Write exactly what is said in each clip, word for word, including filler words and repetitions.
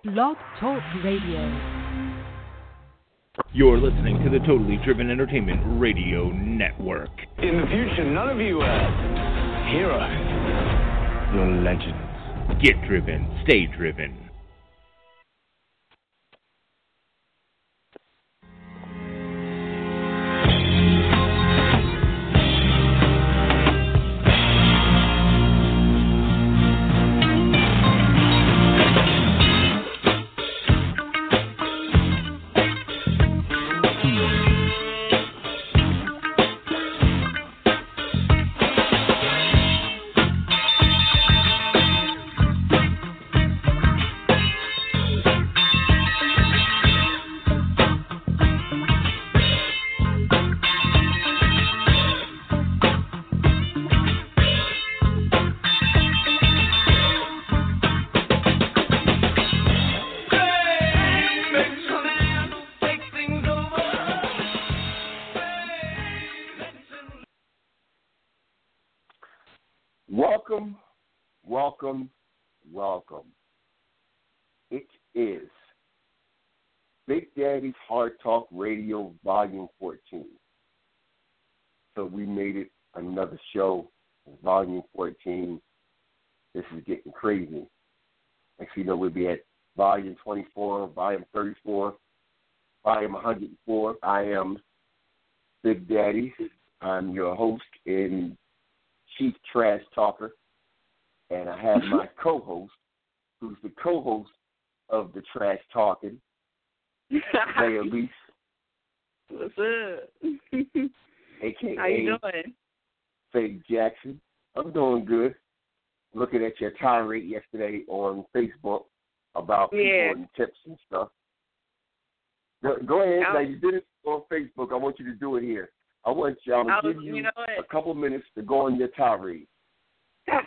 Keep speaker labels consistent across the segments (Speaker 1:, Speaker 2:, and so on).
Speaker 1: Blog Talk Radio.
Speaker 2: You're listening to the Totally Driven Entertainment Radio Network.
Speaker 3: In the future, none of you are heroes. You're legends.
Speaker 2: Get driven. Stay driven.
Speaker 4: Welcome, welcome, welcome. It is Big Daddy's Hard Talk Radio Volume fourteen. So we made it another show, Volume fourteen. This is getting crazy. Next you know, we'll be at Volume twenty-four, Volume thirty-four, Volume one hundred four. I am Big Daddy. I'm your host and Chief Trash Talker, and I have my co-host, who's the co-host of the Trash Talking, Zay Elise.
Speaker 5: What's up?
Speaker 4: A K A
Speaker 5: How you doing?
Speaker 4: Faye Jackson. I'm doing good. Looking at your tirade yesterday on Facebook about people
Speaker 5: yeah.
Speaker 4: and tips and stuff. Go, go ahead. Now, you did it on Facebook. I want you to do it here. I want you, I'm going to give you,
Speaker 5: you know
Speaker 4: a couple minutes to go on your tirade.
Speaker 5: Last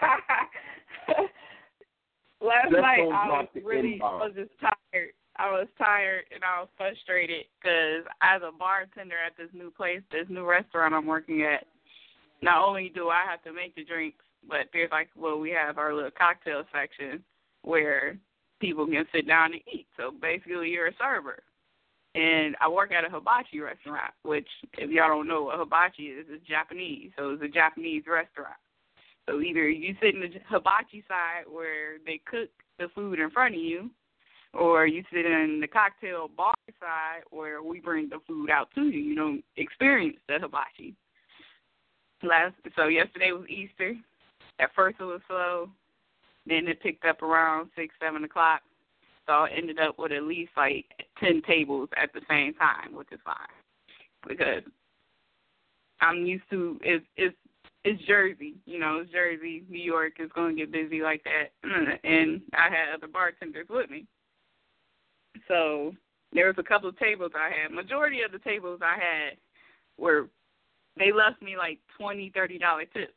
Speaker 4: Just
Speaker 5: night,
Speaker 4: don't
Speaker 5: I
Speaker 4: drop
Speaker 5: was
Speaker 4: the
Speaker 5: really, I
Speaker 4: N-bomb.
Speaker 5: was just tired. I was tired and I was frustrated because as a bartender at this new place, this new restaurant I'm working at, not only do I have to make the drinks, but there's like, well, we have our little cocktail section where people can sit down and eat. So basically, you're a server. And I work at a hibachi restaurant, which, if y'all don't know what hibachi is, it's Japanese. So it's a Japanese restaurant. So either you sit in the hibachi side where they cook the food in front of you, or you sit in the cocktail bar side where we bring the food out to you. You don't experience the hibachi. Last, so yesterday was Easter. At first it was slow. Then it picked up around six, seven o'clock. So I ended up with at least like ten tables at the same time, which is fine because I'm used to it's it's it's Jersey, you know, it's Jersey, New York is going to get busy like that, and I had other bartenders with me. So there was a couple of tables I had. Majority of the tables I had were they left me like twenty, thirty dollar tips.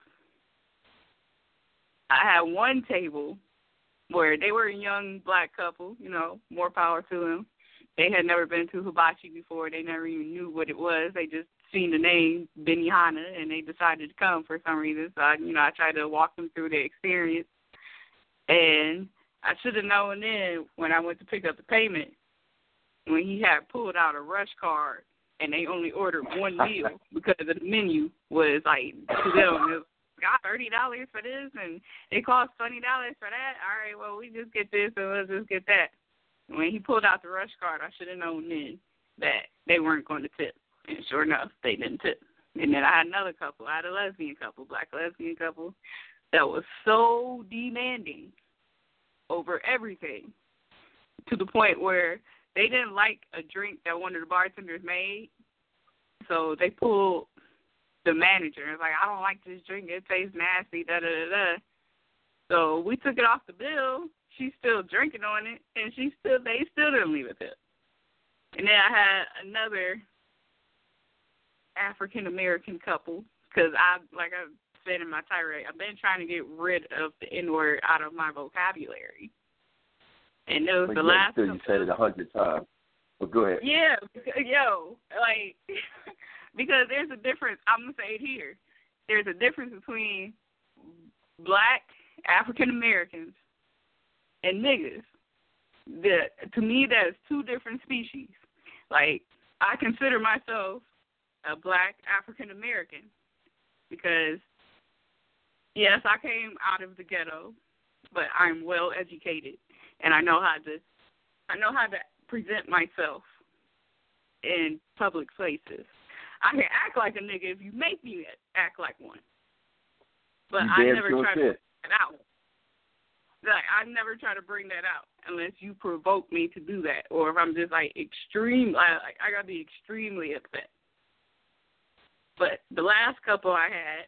Speaker 5: I had one table where they were a young black couple, you know, more power to them. They had never been to hibachi before. They never even knew what it was. They just seen the name Benihana, and they decided to come for some reason. So, I, you know, I tried to walk them through the experience. And I should have known then when I went to pick up the payment, when he had pulled out a rush card, and they only ordered one meal because the menu was, like, to them, it was got thirty dollars for this, and it cost twenty dollars for that. All right, well, we just get this, and let's just get that. When he pulled out the rush card, I should have known then that they weren't going to tip. And sure enough, they didn't tip. And then I had another couple. I had a lesbian couple, black lesbian couple, that was so demanding over everything to the point where they didn't like a drink that one of the bartenders made, so they pulled the manager. It's like, I don't like this drink. It tastes nasty, da-da-da-da. So we took it off the bill. She's still drinking on it, and she still they still didn't leave it there. And then I had another African-American couple, because I, like I said in my tirade, I've been trying to get rid of the N-word out of my vocabulary. And it was
Speaker 4: but
Speaker 5: the
Speaker 4: yeah,
Speaker 5: last
Speaker 4: still you said it a hundred times. But go ahead.
Speaker 5: Yeah, yo, like, because there's a difference. I'm going to say it here. There's a difference between black African Americans and niggas. the to me that is two different species. Like, I consider myself a black African American because, yes, I came out of the ghetto, but I'm well educated and I know how to I know how to present myself in public places. I can act like a nigga if you make me act like one, but
Speaker 4: you
Speaker 5: I
Speaker 4: damn
Speaker 5: never
Speaker 4: sure
Speaker 5: try to
Speaker 4: did.
Speaker 5: bring that out. Like, I never try to bring that out unless you provoke me to do that, or if I'm just like extreme. Like, I gotta be extremely upset. But the last couple I had,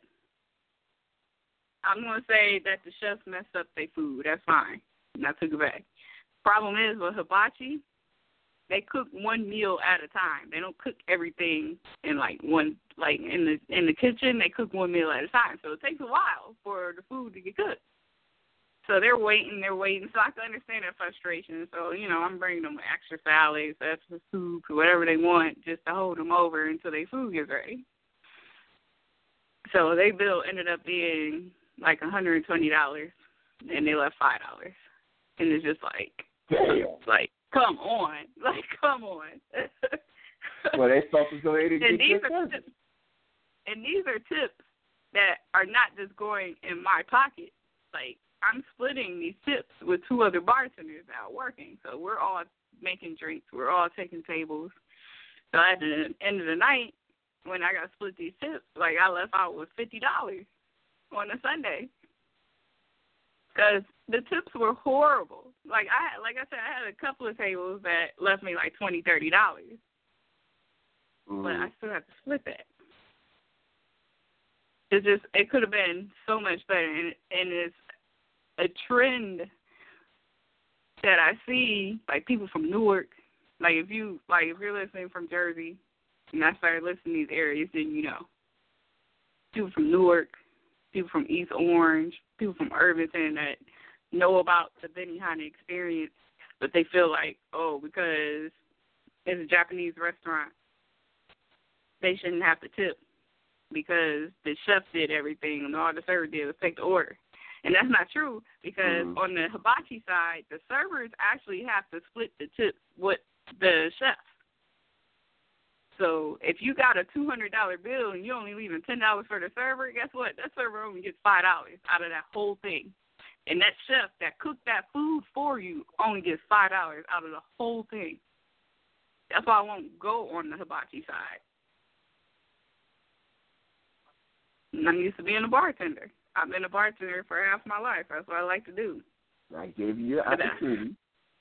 Speaker 5: I'm gonna say that the chefs messed up their food. That's fine, and I took it back. Problem is with hibachi, they cook one meal at a time. They don't cook everything in like one, like in the in the kitchen. They cook one meal at a time, so it takes a while for the food to get cooked. So they're waiting, they're waiting. So I can understand their frustration. So, you know, I'm bringing them extra salads, extra soup, whatever they want, just to hold them over until their food gets ready. So their bill ended up being like one hundred twenty dollars, and they left five dollars. And it's just like,
Speaker 4: Damn.
Speaker 5: like, come on. Like, come on.
Speaker 4: Well, they felt as though they didn't
Speaker 5: and
Speaker 4: get
Speaker 5: these
Speaker 4: their
Speaker 5: are
Speaker 4: service.
Speaker 5: tips, And these are tips that are not just going in my pocket. Like, I'm splitting these tips with two other bartenders out working. So we're all making drinks. We're all taking tables. So at the end of the night, when I got to split these tips, like, I left out with fifty dollars on a Sunday. Because the tips were horrible. Like, I like I said, I had a couple of tables that left me like twenty dollars, thirty dollars.
Speaker 4: Mm.
Speaker 5: But I still have to split that. It's just, it could have been so much better. And, and it's a trend that I see, like, people from Newark, like, if you, like, if you're listening from Jersey, and I started listening to these areas, then you know. People from Newark, people from East Orange, people from Irvington that know about the Benihana experience, but they feel like, oh, because it's a Japanese restaurant, they shouldn't have to tip because the chef did everything and all the server did was take the order. And that's not true because mm. on the hibachi side, the servers actually have to split the tips with the chef. So if you got a two hundred dollars bill and you're only leaving ten dollars for the server, guess what? That server only gets five dollars out of that whole thing. And that chef that cooked that food for you only gets five dollars out of the whole thing. That's why I won't go on the hibachi side. And I'm used to being a bartender. I've been a bartender for half my life. That's what I like to do.
Speaker 4: I gave you your opportunity,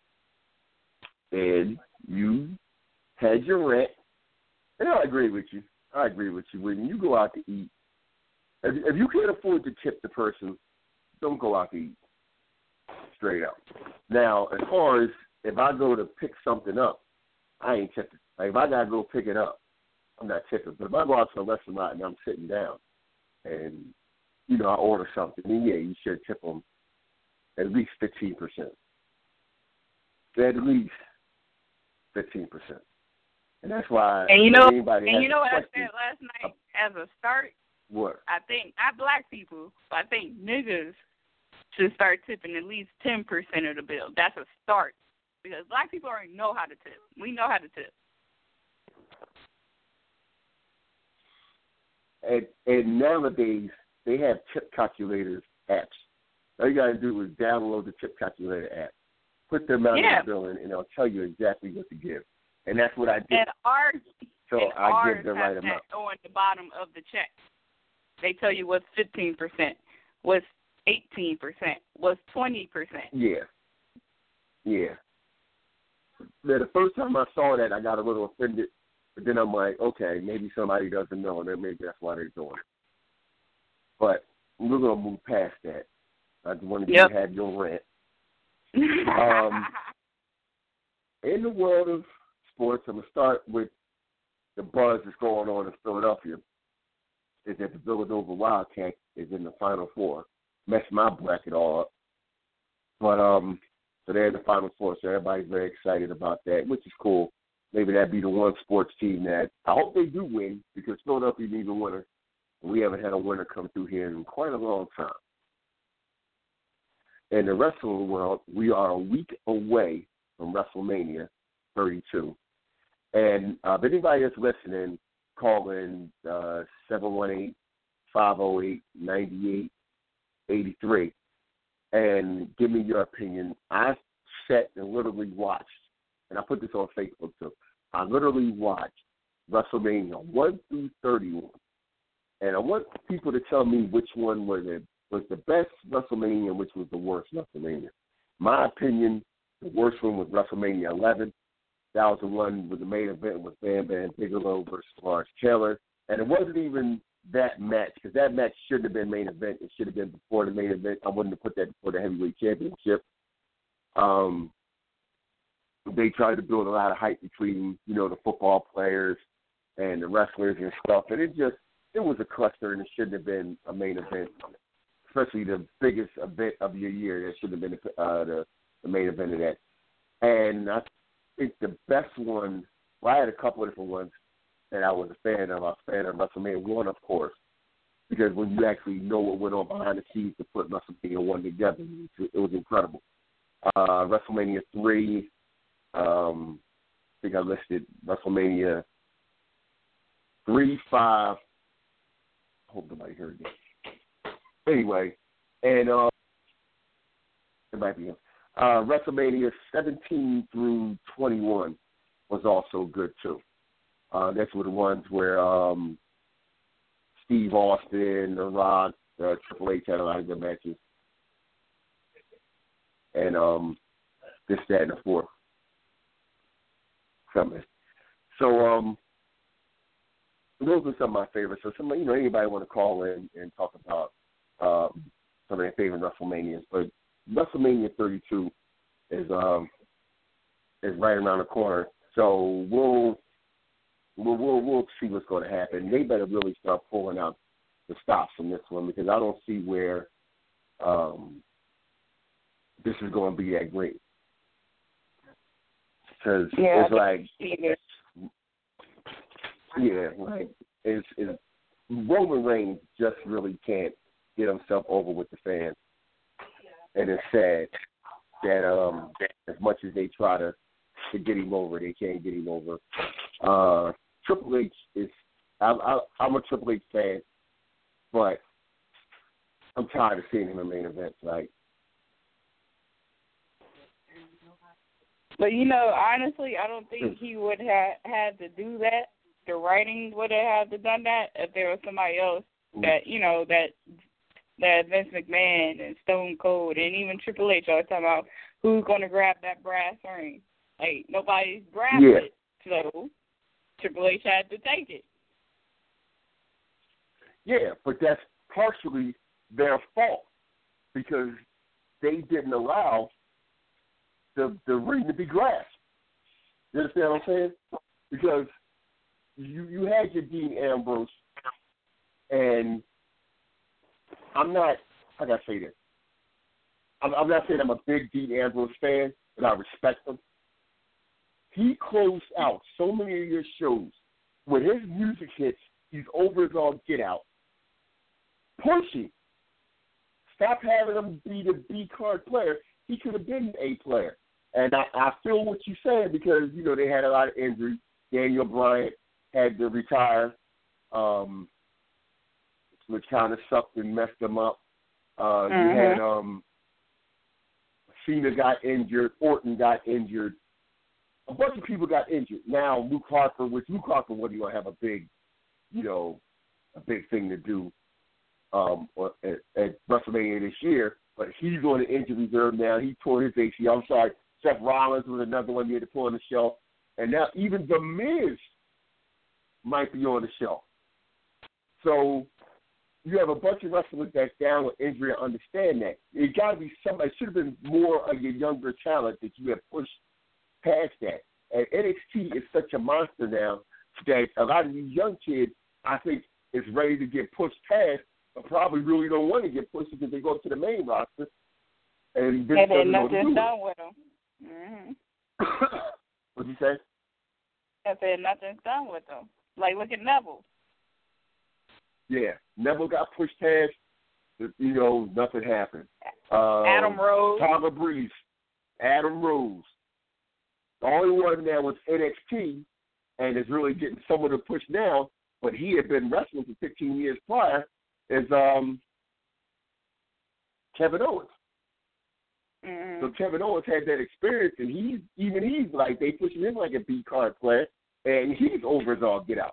Speaker 4: and you had your rent. And I agree with you. I agree with you. When you go out to eat, if, if you can't afford to tip the person, don't go out to eat. Straight up. Now, as far as if I go to pick something up, I ain't tipping. Like, if I got to go pick it up, I'm not tipping. But if I go out to a restaurant and I'm sitting down and, you know, I order something, then, yeah, you should tip them at least fifteen percent. At least fifteen percent. And that's why
Speaker 5: and you know,
Speaker 4: anybody
Speaker 5: and you know what I
Speaker 4: question,
Speaker 5: said last night as a start?
Speaker 4: What?
Speaker 5: I think, not black people, but I think niggas should start tipping at least ten percent of the bill. That's a start. Because black people already know how to tip. We know how to tip.
Speaker 4: And, and nowadays, they have tip calculators apps. All you got to do is download the tip calculator app, put the amount
Speaker 5: yeah.
Speaker 4: of the bill in, and it'll tell you exactly what to give. And that's what I did.
Speaker 5: And ours,
Speaker 4: so
Speaker 5: and
Speaker 4: I
Speaker 5: ours
Speaker 4: give the
Speaker 5: have
Speaker 4: right
Speaker 5: that
Speaker 4: amount.
Speaker 5: on the bottom of the check. They tell you what's fifteen percent, what's eighteen percent, what's twenty percent.
Speaker 4: Yeah. Yeah. Now, the first time I saw that, I got a little offended. But then I'm like, okay, maybe somebody doesn't know, and then maybe that's why they're doing it. But we're going to move past that. I just wanted
Speaker 5: yep.
Speaker 4: you to have your rant. um, in the world of sports, I'm going to start with the buzz that's going on in Philadelphia. Is that the Villanova Wildcats is in the Final Four. Messed my bracket all up. But, um, so they're in the Final Four, so everybody's very excited about that, which is cool. Maybe that'd be the one sports team that I hope they do win because Philadelphia needs a winner. We haven't had a winner come through here in quite a long time. In the rest of the world, we are a week away from WrestleMania thirty-two. And uh, if anybody that's listening, call in uh, seven one eight, five oh eight, nine eight eight three and give me your opinion. I sat and literally watched, and I put this on Facebook too, I literally watched WrestleMania one through thirty-one. And I want people to tell me which one was the, was the best WrestleMania and which was the worst WrestleMania. My opinion, the worst one was WrestleMania eleven. That was the one with the main event with Bam Bam Bigelow versus Lawrence Taylor. And it wasn't even that match, because that match shouldn't have been main event. It should have been before the main event. I wouldn't have put that before the heavyweight championship. Um, they tried to build a lot of hype between, you know, the football players and the wrestlers and stuff. And it just, it was a cluster, and it shouldn't have been a main event, especially the biggest event of your year. That shouldn't have been uh, the, the main event of that. And I think the best one, well, I had a couple of different ones that I was a fan of. I was a fan of WrestleMania one, of course, because when you actually know what went on behind the scenes to put WrestleMania one together, it was incredible. Uh, WrestleMania three, um, I think I listed WrestleMania three, five. I hope nobody heard that. Anyway, and uh, it might be uh, WrestleMania seventeen through twenty-one was also good too. Uh, that's were the ones where um, Steve Austin, The Rock, uh, Triple H had a lot of good matches, and um, this, that, and the fourth coming. So um, those are some of my favorites. So somebody, you know, anybody want to call in and talk about um, some of their favorite WrestleManias, but WrestleMania thirty-two is um is right around the corner. So we'll we'll we'll, we'll see what's going to happen. They better really start pulling out the stops from this one, because I don't see where um, this is going to be that great. Because
Speaker 5: yeah,
Speaker 4: it's like, yeah, like it's, it's Roman Reigns just really can't get himself over with the fans, and it's sad that um, as much as they try to, to get him over, they can't get him over. Uh, Triple H is, I, I, I'm a Triple H fan, but I'm tired of seeing him in main events. Like,
Speaker 5: but you know, honestly, I don't think he would have had to do that. The writing would have had to done that if there was somebody else that, you know, that that Vince McMahon and Stone Cold and even Triple H are talking about who's going to grab that brass ring. Like, nobody's grabbed
Speaker 4: yeah.
Speaker 5: it, so Triple H had to take it.
Speaker 4: Yeah, but that's partially their fault, because they didn't allow the the ring to be grasped. You understand what I'm saying? Because you you had your Dean Ambrose, and I'm not, how can I say this? I'm, I'm not saying I'm a big Dean Ambrose fan, but I respect him. He closed out so many of your shows. When his music hits, he's over his own get out. Push him. Stop having him be the B card player. He could have been an A player. And I, I feel what you're saying, because, you know, they had a lot of injuries. Daniel Bryan had to retire, um, which kind of sucked and messed them up. Uh, mm-hmm. You had um, Cena got injured. Orton got injured. A bunch of people got injured. Now Luke Harper, which Luke Harper wasn't going to have a big, you know, a big thing to do um, at, at WrestleMania this year, but he's on the injury reserve now. He tore his A C L. I'm sorry, Seth Rollins was another one near the pull on the shelf, and now even The Miz might be on the shelf. So you have a bunch of wrestlers that's down with injury. I understand that. It got to be somebody. It should have been more of your younger talent that you have pushed past that. And N X T is such a monster now that a lot of these young kids, I think, is ready to get pushed past, but probably really don't want to get pushed because they go to the main roster. And Vince
Speaker 5: yeah,
Speaker 4: doesn't know
Speaker 5: nothing's
Speaker 4: do
Speaker 5: done with them. Mm-hmm.
Speaker 4: What'd you say?
Speaker 5: I said nothing's done with them. Like, look at Neville.
Speaker 4: Yeah, Neville got pushed past. You know, nothing happened. Um,
Speaker 5: Adam Rose.
Speaker 4: Tyler Breeze. Adam Rose. The only one that was N X T and is really getting some of the push now, but he had been wrestling for fifteen years prior, is um, Kevin Owens.
Speaker 5: Mm-hmm.
Speaker 4: So Kevin Owens had that experience, and he's even he's like they pushing him like a B card player, and he's over as all get out.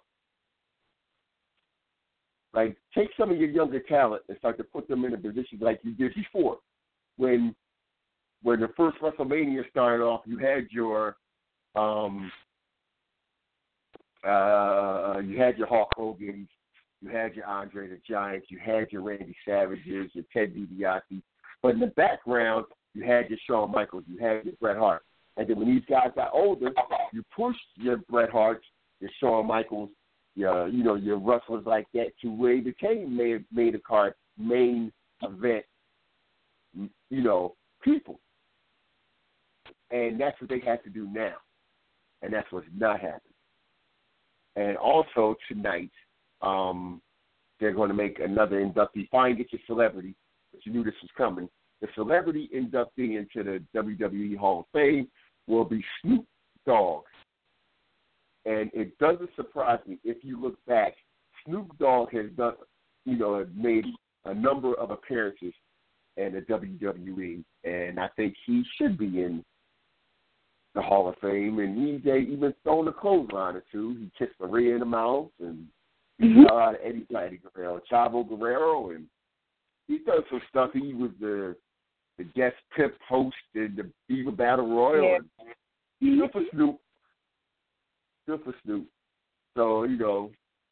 Speaker 4: Like take some of your younger talent and start to put them in a position like you did before, when when the first WrestleMania started off, you had your um, uh, you had your Hulk Hogan's, you had your Andre the Giant, you had your Randy Savages, your Ted DiBiase, but in the background, you had your Shawn Michaels, you had your Bret Hart. And then when these guys got older, you pushed your Bret Harts, your Shawn Michaels, your, you know, your wrestlers like that to where they became main, main card, main event, you know, people. And that's what they have to do now. And that's what's not happening. And also tonight, um, they're going to make another inductee. Fine, get your celebrity, but you knew this was coming. The celebrity inductee into the W W E Hall of Fame will be Snoop Dogg. And it doesn't surprise me if you look back. Snoop Dogg has done, you know, made a number of appearances in the W W E, and I think he should be in the Hall of Fame. And he's even thrown a clothesline or two. He kissed Maria in the mouth, and mm-hmm. uh, Eddie, Eddie Guerrero, Chavo Guerrero, and he's done some stuff. He was the the guest pimp host in the Beaver Battle Royal. Yeah. Good for Snoop. Good for Snoop. So, you know,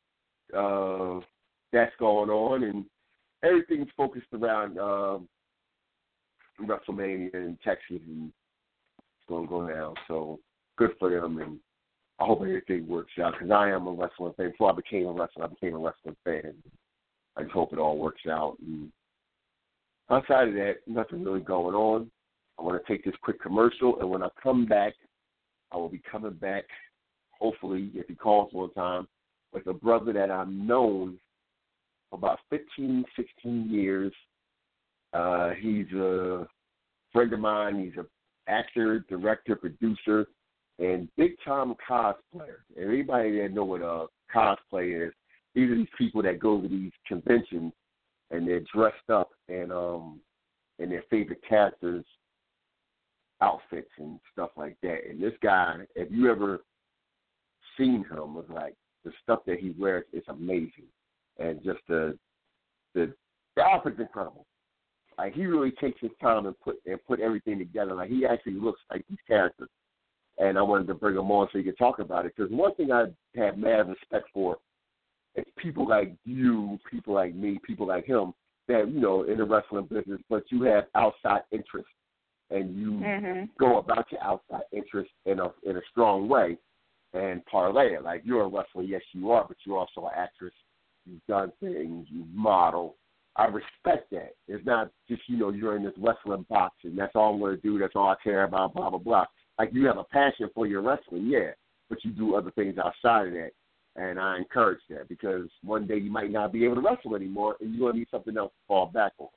Speaker 4: uh, that's going on, and everything's focused around um, WrestleMania in Texas, and it's going to go down. So good for them, and I hope everything works out, because I am a wrestling fan. Before I became a wrestler, I became a wrestling fan. I just hope it all works out. And outside of that, nothing really going on. I want to take this quick commercial, and when I come back, I will be coming back, hopefully, if he calls one time, with a brother that I've known for about fifteen, sixteen years. Uh, he's a friend of mine. He's an actor, director, producer, and big-time cosplayer. And anybody that know what a cosplay is, these are these people that go to these conventions and they're dressed up in um in their favorite characters' outfits and stuff like that. And this guy, if you ever seen him, was like the stuff that he wears is amazing, and just the the the outfit's incredible. Like he really takes his time and put and put everything together. Like he actually looks like these characters. And I wanted to bring him on so he could talk about it, because one thing I have mad respect for is people like you, people like me, people like him that, you know, in the wrestling business, but you have outside interest, and you mm-hmm. go about your outside interest in a in a strong way and parlay it. Like, you're a wrestler, yes, you are, but you're also an actress. You've done things, you model. I respect that. It's not just, you know, you're in this wrestling box and that's all I'm going to do, that's all I care about, blah, blah, blah. Like, you have a passion for your wrestling, yeah, but you do other things outside of that. And I encourage that, because one day you might not be able to wrestle anymore, and you're going to need something else to fall back on.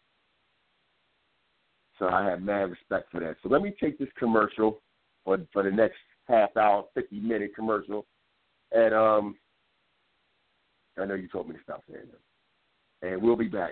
Speaker 4: So I have mad respect for that. So let me take this commercial for, for the next half hour, fifty-minute commercial. And um, I know you told me to stop saying that. And we'll be back.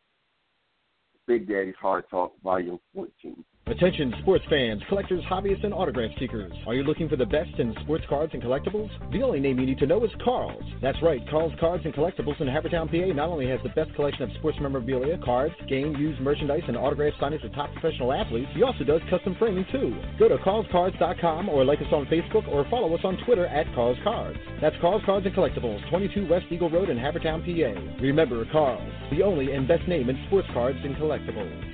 Speaker 4: Big Daddy's Hard Talk, Volume fourteen.
Speaker 6: Attention sports fans, collectors, hobbyists, and autograph seekers. Are you looking for the best in sports cards and collectibles? The only name you need to know is Carl's. That's right, Carl's Cards and Collectibles in Havertown, P A not only has the best collection of sports memorabilia, cards, game, used merchandise, and autograph signings of top professional athletes, he also does custom framing too. Go to carls cards dot com or like us on Facebook or follow us on Twitter at Carl's Cards. That's Carl's Cards and Collectibles, twenty-two West Eagle Road in Havertown, P A. Remember, Carl's, the only and best name in sports cards and collectibles.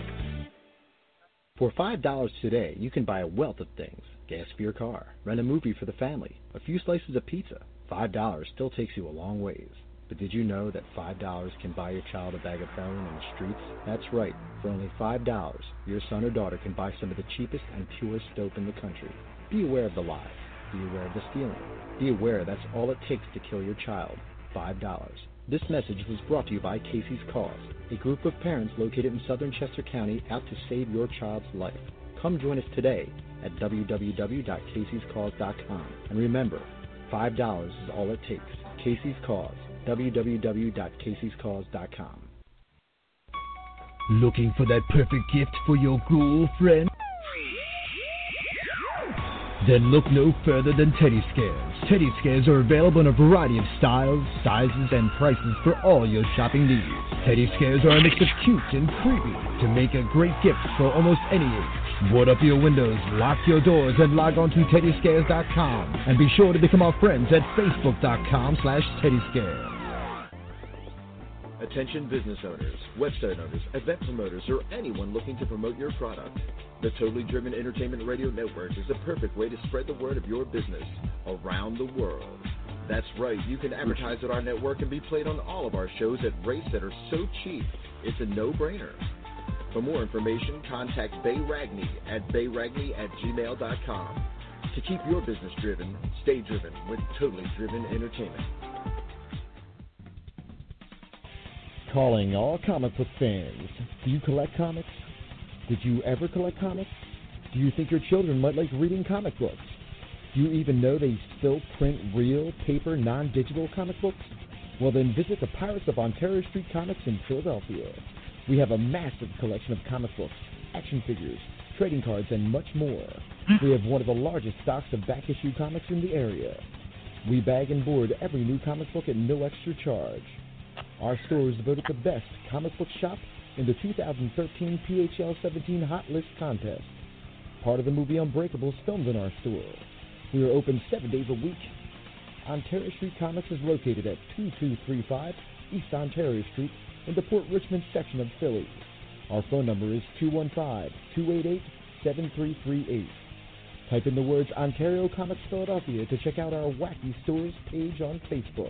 Speaker 6: For five dollars today, you can buy a wealth of things. Gas for your car, rent a movie for the family, a few slices of pizza. five dollars still takes you a long ways. But did you know that five dollars can buy your child a bag of heroin in the streets? That's right. For only five dollars, your son or daughter can buy some of the cheapest and purest dope in the country. Be aware of the lies. Be aware of the stealing. Be aware that's all it takes to kill your child. five dollars. This message was brought to you by Casey's Cause, a group of parents located in southern Chester County out to save your child's life. Come join us today at w w w dot casey's cause dot com. And remember, five dollars is all it takes. Casey's Cause, w w w dot casey's cause dot com.
Speaker 7: Looking for that perfect gift for your girlfriend? Then look no further than Teddy Scares. Teddy Scares are available in a variety of styles, sizes, and prices for all your shopping needs. Teddy Scares are a mix of cute and creepy to make a great gift for almost any age. Board up your windows, lock your doors, and log on to teddy scares dot com. And be sure to become our friends at facebook dot com slash teddy scares.
Speaker 6: Attention business owners, website owners, event promoters, or anyone looking to promote your product. The Totally Driven Entertainment Radio Network is the perfect way to spread the word of your business around the world. That's right, you can advertise at our network and be played on all of our shows at rates that are so cheap, it's a no-brainer. For more information, contact Bay Ragney at bay ragney at gmail dot com. To keep your business driven, stay driven with Totally Driven Entertainment.
Speaker 8: Calling all comic book fans. Do you collect comics? Did you ever collect comics? Do you think your children might like reading comic books? Do you even know they still print real, paper, non-digital comic books? Well, then visit the Pirates of Ontario Street Comics in Philadelphia. We have a massive collection of comic books, action figures, trading cards, and much more. We have one of the largest stocks of back-issue comics in the area. We bag and board every new comic book at no extra charge. Our store is voted the best comic book shop in the two thousand thirteen P H L seventeen Hot List Contest. Part of the movie Unbreakable is filmed in our store. We are open seven days a week. Ontario Street Comics is located at two two three five East Ontario Street in the Port Richmond section of Philly. Our phone number is two one five, two eight eight, seven three three eight. Type in the words Ontario Comics Philadelphia to check out our Wacky Stores page on Facebook.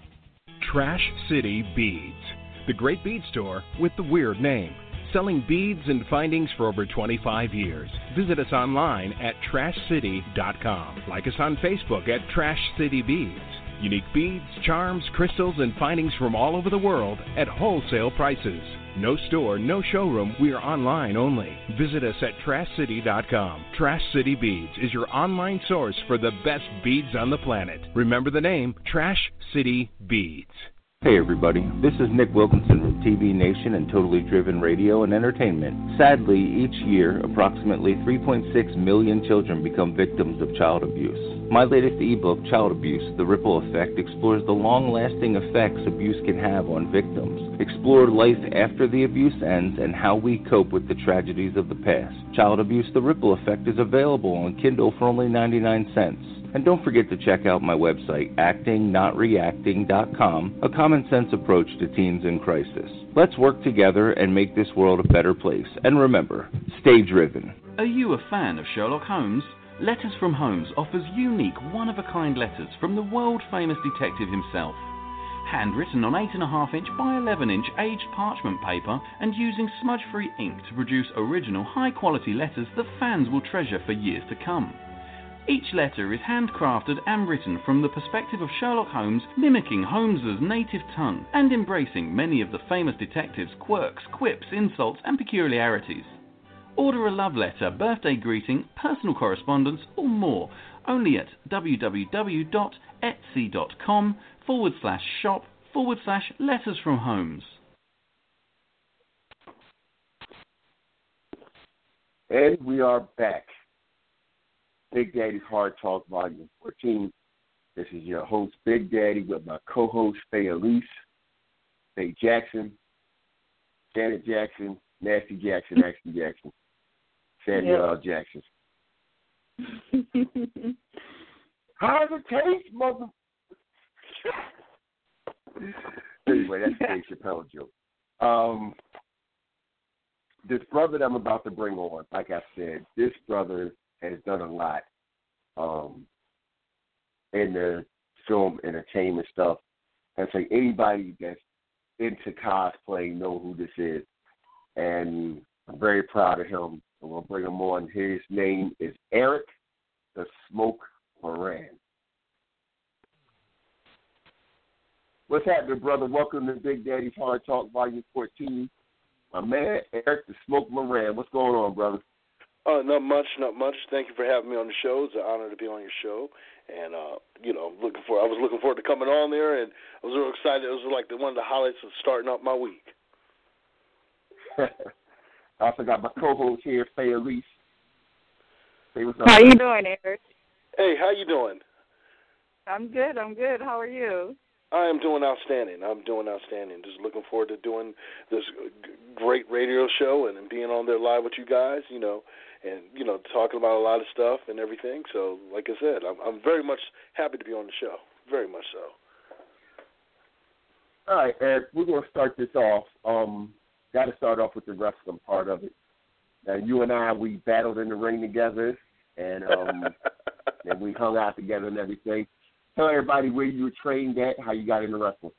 Speaker 9: Trash City Beads, the great bead store with the weird name. Selling beads and findings for over twenty-five years. Visit us online at trash city dot com. Like us on Facebook at Trash City Beads. Unique beads, charms, crystals, and findings from all over the world at wholesale prices. No store, no showroom. We are online only. Visit us at trash city dot com. Trash City Beads is your online source for the best beads on the planet. Remember the name, Trash City Beads.
Speaker 10: Hey everybody, this is Nick Wilkinson from T V Nation and Totally Driven Radio and Entertainment. Sadly, each year, approximately three point six million children become victims of child abuse. My latest ebook, Child Abuse, The Ripple Effect, explores the long-lasting effects abuse can have on victims. Explore life after the abuse ends and how we cope with the tragedies of the past. Child Abuse, The Ripple Effect is available on Kindle for only ninety-nine cents. And don't forget to check out my website, acting not reacting dot com, a common-sense approach to teens in crisis. Let's work together and make this world a better place. And remember, stay driven.
Speaker 11: Are you a fan of Sherlock Holmes? Letters from Holmes offers unique, one-of-a-kind letters from the world-famous detective himself. Handwritten on eight point five inch by eleven inch aged parchment paper and using smudge-free ink to produce original, high-quality letters that fans will treasure for years to come. Each letter is handcrafted and written from the perspective of Sherlock Holmes, mimicking Holmes's native tongue and embracing many of the famous detective's quirks, quips, insults, and peculiarities. Order a love letter, birthday greeting, personal correspondence, or more only at www.etsy.com forward slash shop forward slash letters from Holmes.
Speaker 4: And we are back. Big Daddy's Hard Talk Volume fourteen. This is your host, Big Daddy, with my co-host, Faye Elise, Faye Jackson, Janet Jackson, Nasty Jackson, Ashton Jackson, Samuel yep. Jackson. How's it taste, mother? Anyway, that's Dave Chappelle joke. Um, this brother that I'm about to bring on, like I said, this brother has done a lot um, in the film entertainment stuff. And so anybody that's into cosplay know who this is. And I'm very proud of him. I'm going to bring him on. His name is Eric the Smoke Moran. What's happening, brother? Welcome to Big Daddy's Hard Talk Volume fourteen. My man, Eric the Smoke Moran. What's going on, brother?
Speaker 12: Uh, not much, not much. Thank you for having me on the show. It's an honor to be on your show, and uh, you know, looking for. I was looking forward to coming on there, and I was real excited. It was like the, one of the highlights of starting up my week.
Speaker 4: I also got my co-host here, Faye Elise. Say what's up.
Speaker 5: How you doing, Eric?
Speaker 12: Hey, how you doing?
Speaker 5: I'm good. I'm good. How are you?
Speaker 12: I am doing outstanding. I'm doing outstanding. Just looking forward to doing this great radio show and, and being on there live with you guys, you know, and, you know, talking about a lot of stuff and everything. So, like I said, I'm, I'm very much happy to be on the show. Very much so.
Speaker 4: All right, Ed, we're going to start this off. Um, got to start off with the wrestling part of it. Now, you and I, we battled in the ring together, and um, and we hung out together and everything. Tell everybody where you were trained at, how you got into wrestling.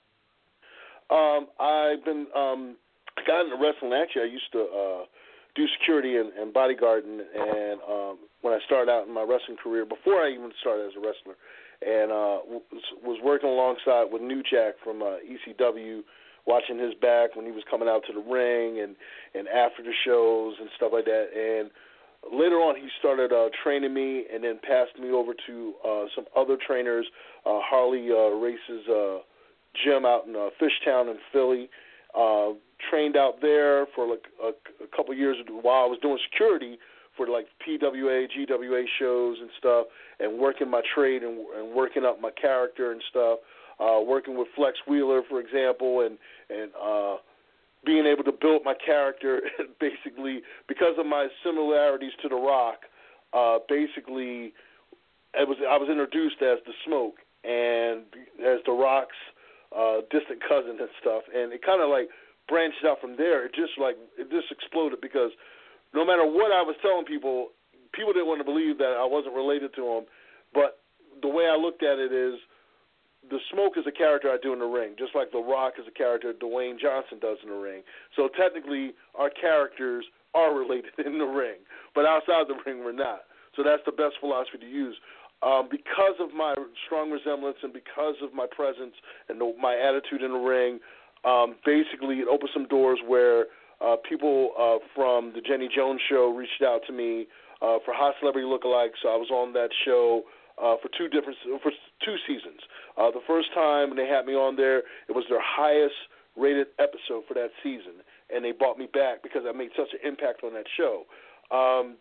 Speaker 12: Um, I've been um, I got into wrestling. Actually, I used to uh, do security and, and bodyguarding, and um, when I started out in my wrestling career, before I even started as a wrestler, and uh, was, was working alongside with New Jack from uh, E C W, watching his back when he was coming out to the ring and, and after the shows and stuff like that. And later on, he started uh, training me and then passed me over to uh, some other trainers, uh, Harley uh, Race's uh, gym out in uh, Fishtown in Philly. Uh, trained out there for like a, a couple years while I was doing security for like P W A, G W A shows and stuff, and working my trade and, and working up my character and stuff. Uh, working with Flex Wheeler, for example, and and uh, being able to build my character basically because of my similarities to The Rock. Uh, basically, it was I was introduced as the Smoke and as The Rock's uh, distant cousin and stuff, and it kind of like branched out from there. It just like it just exploded because no matter what I was telling people, people didn't want to believe that I wasn't related to them. But the way I looked at it is, the Smoke is a character I do in the ring, just like The Rock is a character Dwayne Johnson does in the ring. So technically, our characters are related in the ring, but outside the ring, we're not. So that's the best philosophy to use. Um, because of my strong resemblance and because of my presence and the, my attitude in the ring, um, basically it opened some doors where uh, people uh, from the Jenny Jones show reached out to me uh, for Hot Celebrity Lookalike. So I was on that show Uh, for two different for two seasons. Uh, the first time they had me on there, it was their highest rated episode for that season, and they brought me back because I made such an impact on that show. Um,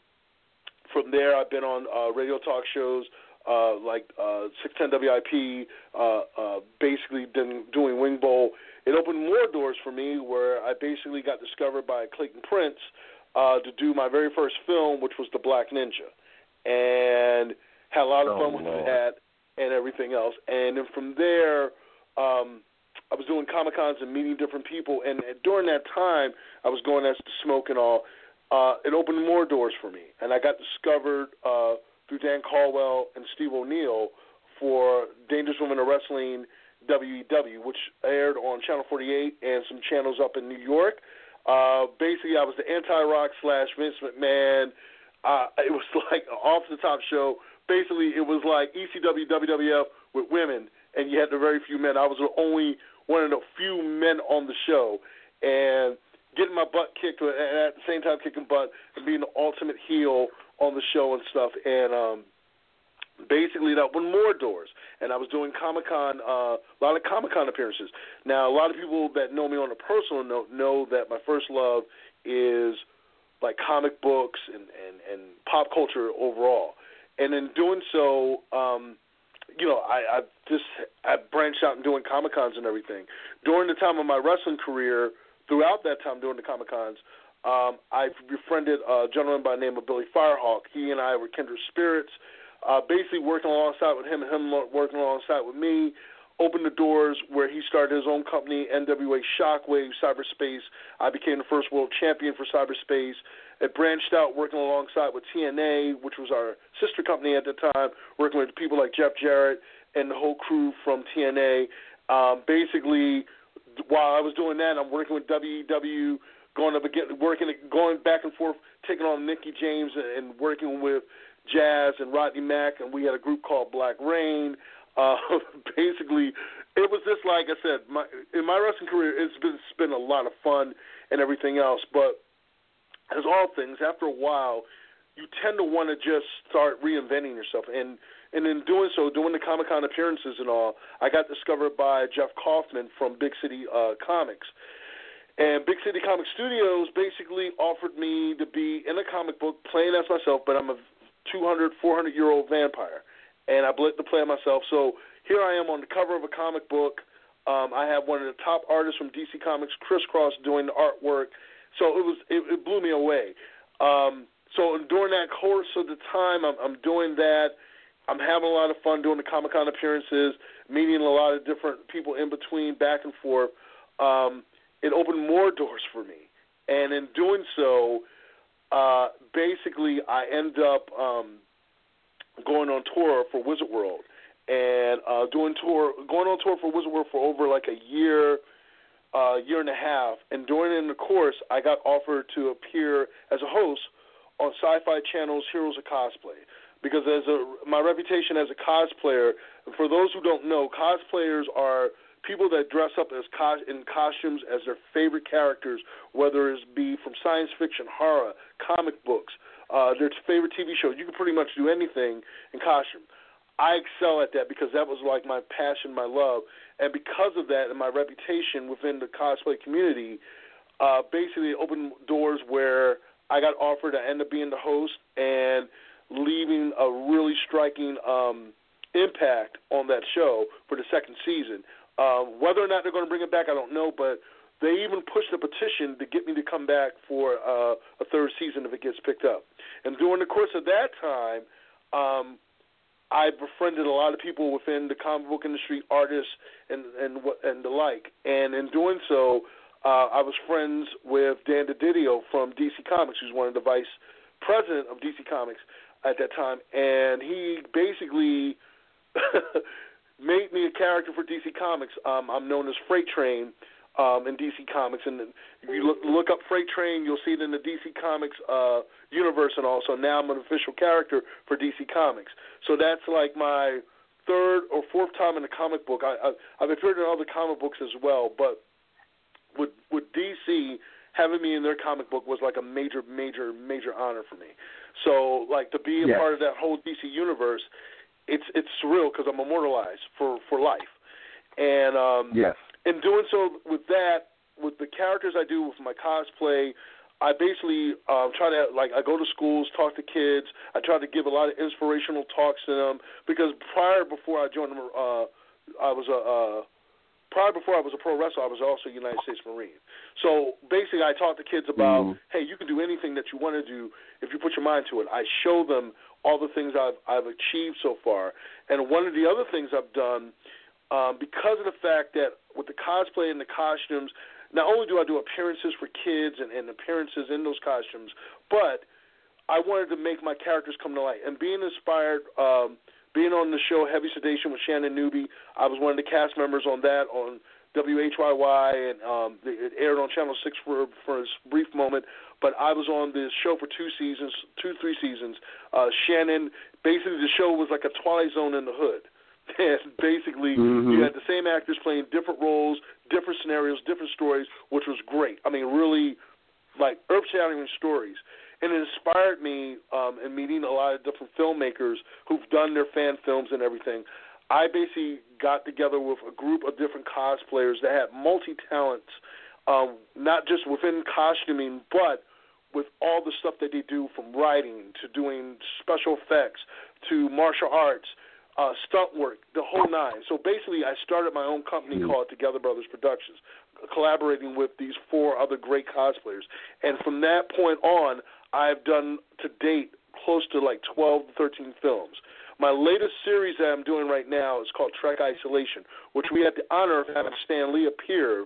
Speaker 12: from there, I've been on uh, radio talk shows uh, like uh, six ten W I P, uh, uh, basically been doing Wing Bowl. It opened more doors for me where I basically got discovered by Clayton Prince uh, to do my very first film, which was The Black Ninja. And had a lot of fun
Speaker 4: oh,
Speaker 12: with
Speaker 4: Lord.
Speaker 12: that and everything else. And then from there, um, I was doing Comic-Cons and meeting different people. And during that time, I was going as the Smoke and all. Uh, it opened more doors for me. And I got discovered uh, through Dan Caldwell and Steve O'Neill for Dangerous Women of Wrestling W E W, which aired on Channel forty-eight and some channels up in New York. Uh, basically, I was the anti-Rock slash Vince McMahon. Uh, it was like an off-the-top show. Basically, it was like E C W, W W F with women, and you had the very few men. I was the only one of the few men on the show, and getting my butt kicked, and at the same time kicking butt, and being the ultimate heel on the show and stuff. And um, basically, that opened more doors. And I was doing Comic-Con, uh, a lot of Comic-Con appearances. Now, a lot of people that know me on a personal note know that my first love is like comic books and, and, and pop culture overall. And in doing so, um, you know, I, I just I branched out and doing Comic-Cons and everything. During the time of my wrestling career, throughout that time doing the Comic-Cons, um, I befriended a gentleman by the name of Billy Firehawk. He and I were kindred spirits, uh, basically working alongside with him and him working alongside with me, opened the doors where he started his own company, N W A Shockwave Cyberspace. I became the first world champion for cyberspace. It branched out working alongside with T N A, which was our sister company at the time, working with people like Jeff Jarrett and the whole crew from T N A. Um, basically, while I was doing that, I'm working with W E W, going up again, working, going back and forth, taking on Mickey James and working with Jazz and Rodney Mack, and we had a group called Black Rain. Uh, basically, it was just like I said, my, in my wrestling career, it's been, it's been a lot of fun and everything else. But as all things, after a while, you tend to want to just start reinventing yourself. And and in doing so, doing the Comic-Con appearances and all, I got discovered by Jeff Kaufman from Big City uh, Comics. And Big City Comic Studios basically offered me to be in a comic book playing as myself, but I'm a two hundred, four hundred-year-old vampire. And I blit to play myself. So here I am on the cover of a comic book. Um, I have one of the top artists from D C Comics, Chris Cross, doing the artwork. So it was it, it blew me away. Um, so during that course of the time, I'm, I'm doing that. I'm having a lot of fun doing the Comic-Con appearances, meeting a lot of different people in between, back and forth. Um, it opened more doors for me. And in doing so, uh, basically I end up um, going on tour for Wizard World. And uh, doing tour, going on tour for Wizard World for over like a year, uh, year and a half. And during in the course, I got offered to appear as a host on Sci-Fi Channel's Heroes of Cosplay. Because as a, my reputation as a cosplayer, for those who don't know, cosplayers are people that dress up as cos- in costumes as their favorite characters, whether it be from science fiction, horror, comic books, uh, their favorite T V show. You can pretty much do anything in costume. I excel at that because that was like my passion, my love. And because of that and my reputation within the cosplay community, uh, basically it opened doors where I got offered to end up being the host and leaving a really striking um, impact on that show for the second season. Uh, whether or not they're going to bring it back, I don't know, but they even pushed a petition to get me to come back for uh, a third season if it gets picked up. And during the course of that time, um, I befriended a lot of people within the comic book industry, artists, and and and the like. And in doing so, uh, I was friends with Dan DiDio from D C Comics, who's one of the vice president of D C Comics at that time, and he basically made me a character for D C Comics. Um, I'm known as Freight Train um, in D C Comics, and if you look, look up Freight Train, you'll see it in the D C Comics uh, universe, and also now I'm an official character for D C Comics. So that's like my third or fourth time in a comic book. I, I, I've appeared in other comic books as well, but with, with D C, having me in their comic book was like a major, major, major honor for me. So, like, to be a
Speaker 4: yes.
Speaker 12: part of that whole D C universe, it's it's surreal because I'm immortalized for, for life. And um,
Speaker 4: yes.
Speaker 12: in doing so with that, with the characters I do with my cosplay, I basically um, try to, like, I go to schools, talk to kids. I try to give a lot of inspirational talks to them because prior, before I joined them, uh, I was a uh, Prior before I was a pro wrestler, I was also a United States Marine. So basically I talk to kids about, mm. hey, you can do anything that you want to do if you put your mind to it. I show them all the things I've, I've achieved so far. And one of the other things I've done, um, because of the fact that with the cosplay and the costumes, not only do I do appearances for kids and, and appearances in those costumes, but I wanted to make my characters come to light. And being inspired um, – being on the show Heavy Sedation with Shannon Newby, I was one of the cast members on that on W H Y Y, and um, it aired on Channel six for for a brief moment. But I was on the show for two seasons, two, three seasons. Uh, Shannon, basically the show was like a Twilight Zone in the hood. And basically mm-hmm. you had the same actors playing different roles, different scenarios, different stories, which was great. I mean, really, like, earth-shattering stories. And it inspired me um, in meeting a lot of different filmmakers who've done their fan films and everything. I basically got together with a group of different cosplayers that had multi-talents, um, not just within costuming, but with all the stuff that they do, from writing to doing special effects to martial arts, uh, stunt work, the whole nine. So basically I started my own company mm-hmm. called Together Brothers Productions, collaborating with these four other great cosplayers. And from that point on, I've done to date close to like twelve to thirteen films. My latest series that I'm doing right now is called Trek Isolation, which we had the honor of having Stan Lee appear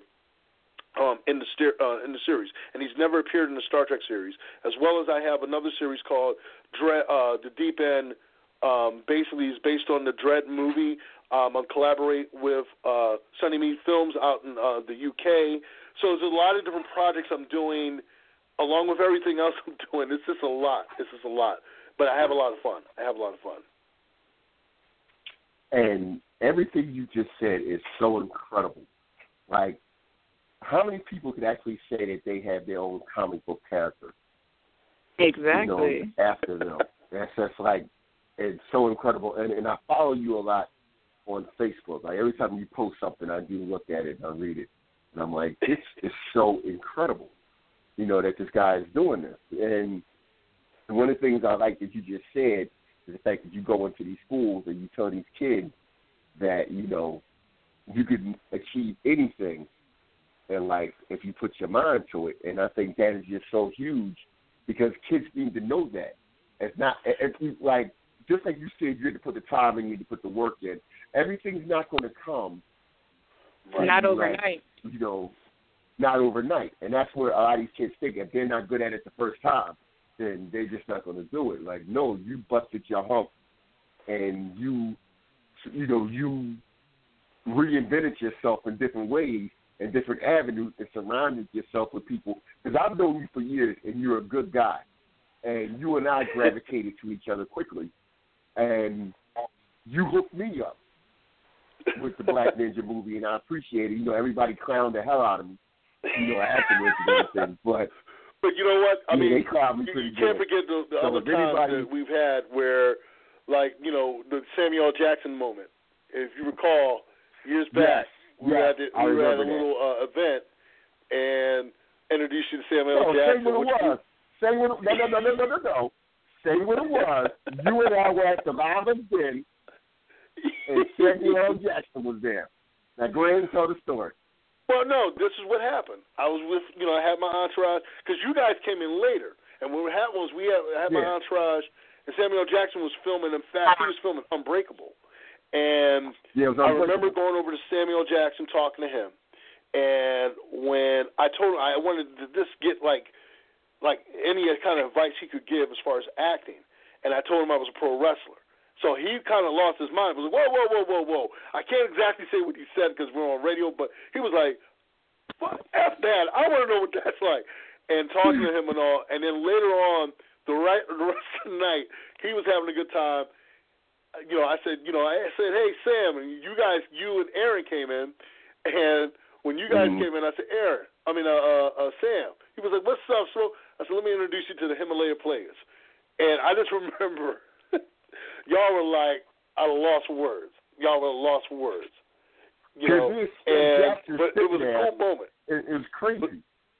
Speaker 12: um, in the ster- uh, in the series, and he's never appeared in the Star Trek series. As well as I have another series called Dread, uh, The Deep End. Um, basically, is based on the Dread movie. Um, I collaborate with uh, Sunny Meat Films out in uh, the U K. So there's a lot of different projects I'm doing. Along with everything else I'm doing, it's just a lot. It's just a lot. But I have a lot of fun. I have a lot of fun.
Speaker 4: And everything you just said is so incredible. Like, how many people could actually say that they have their own comic book character?
Speaker 5: Exactly.
Speaker 4: You know, after them. That's just like, it's so incredible. And, and I follow you a lot on Facebook. Like every time you post something, I do look at it and I read it. And I'm like, this is so incredible, you know, that this guy is doing this. And one of the things I like that you just said is the fact that you go into these schools and you tell these kids that, you know, you can achieve anything in life if you put your mind to it. And I think that is just so huge because kids need to know that. It's not, it's like, just like you said, you have to put the time in, you need to put the work in. Everything's not going to come.
Speaker 5: Right? Not overnight.
Speaker 4: Like, you know, not overnight. And that's where a lot of these kids think if they're not good at it the first time, then they're just not going to do it. Like, no, you busted your hump and you, you know, you reinvented yourself in different ways and different avenues and surrounded yourself with people. Because I've known you for years and you're a good guy. And you and I gravitated to each other quickly. And you hooked me up with the Black Ninja movie, and I appreciate it. You know, everybody clowned the hell out of me, you know, afterwards and everything. But,
Speaker 12: but you know what? I
Speaker 4: yeah,
Speaker 12: mean,
Speaker 4: they clowned me
Speaker 12: you,
Speaker 4: pretty
Speaker 12: you can't
Speaker 4: good.
Speaker 12: forget the, the
Speaker 4: so
Speaker 12: other times
Speaker 4: anybody,
Speaker 12: that we've had where, like, you know, the Samuel L. Jackson moment. If you recall, years back,
Speaker 4: yes,
Speaker 12: we
Speaker 4: yes,
Speaker 12: had the, we were at a little uh, event and introduced you to Samuel L.
Speaker 4: No,
Speaker 12: Jackson.
Speaker 4: Say what it was. Say what it, no, no, no, no, no, no, no. Say what it was. You and I were at the Marvin's Den, and Samuel L. Jackson was there. Now, go ahead and tell the story.
Speaker 12: Well, no, this is what happened. I was with, you know, I had my entourage, because you guys came in later. And what happened was we had, had my
Speaker 4: yeah.
Speaker 12: entourage, and Samuel L. Jackson was filming. In fact, he was filming Unbreakable. And
Speaker 4: yeah, it was
Speaker 12: I remember going over to Samuel L. Jackson, talking to him. And when I told him I wanted to just get, like, like any kind of advice he could give as far as acting. And I told him I was a pro wrestler. So he kind of lost his mind. He was like, whoa, whoa, whoa, whoa, whoa. I can't exactly say what he said because we're on radio, but he was like, F that. I want to know what that's like. And talking to him and all. And then later on, the, right, the rest of the night, he was having a good time. You know, I said, you know, I said, hey, Sam, and you guys, you and Aaron came in. And when you guys mm-hmm. came in, I said, Aaron, I mean, uh, uh, uh, Sam. He was like, what's up? So I said, let me introduce you to the Himalaya Players. And I just remember y'all were like, I lost words. Y'all were lost words. You know, and, but it was a cool moment.
Speaker 4: It, it was crazy.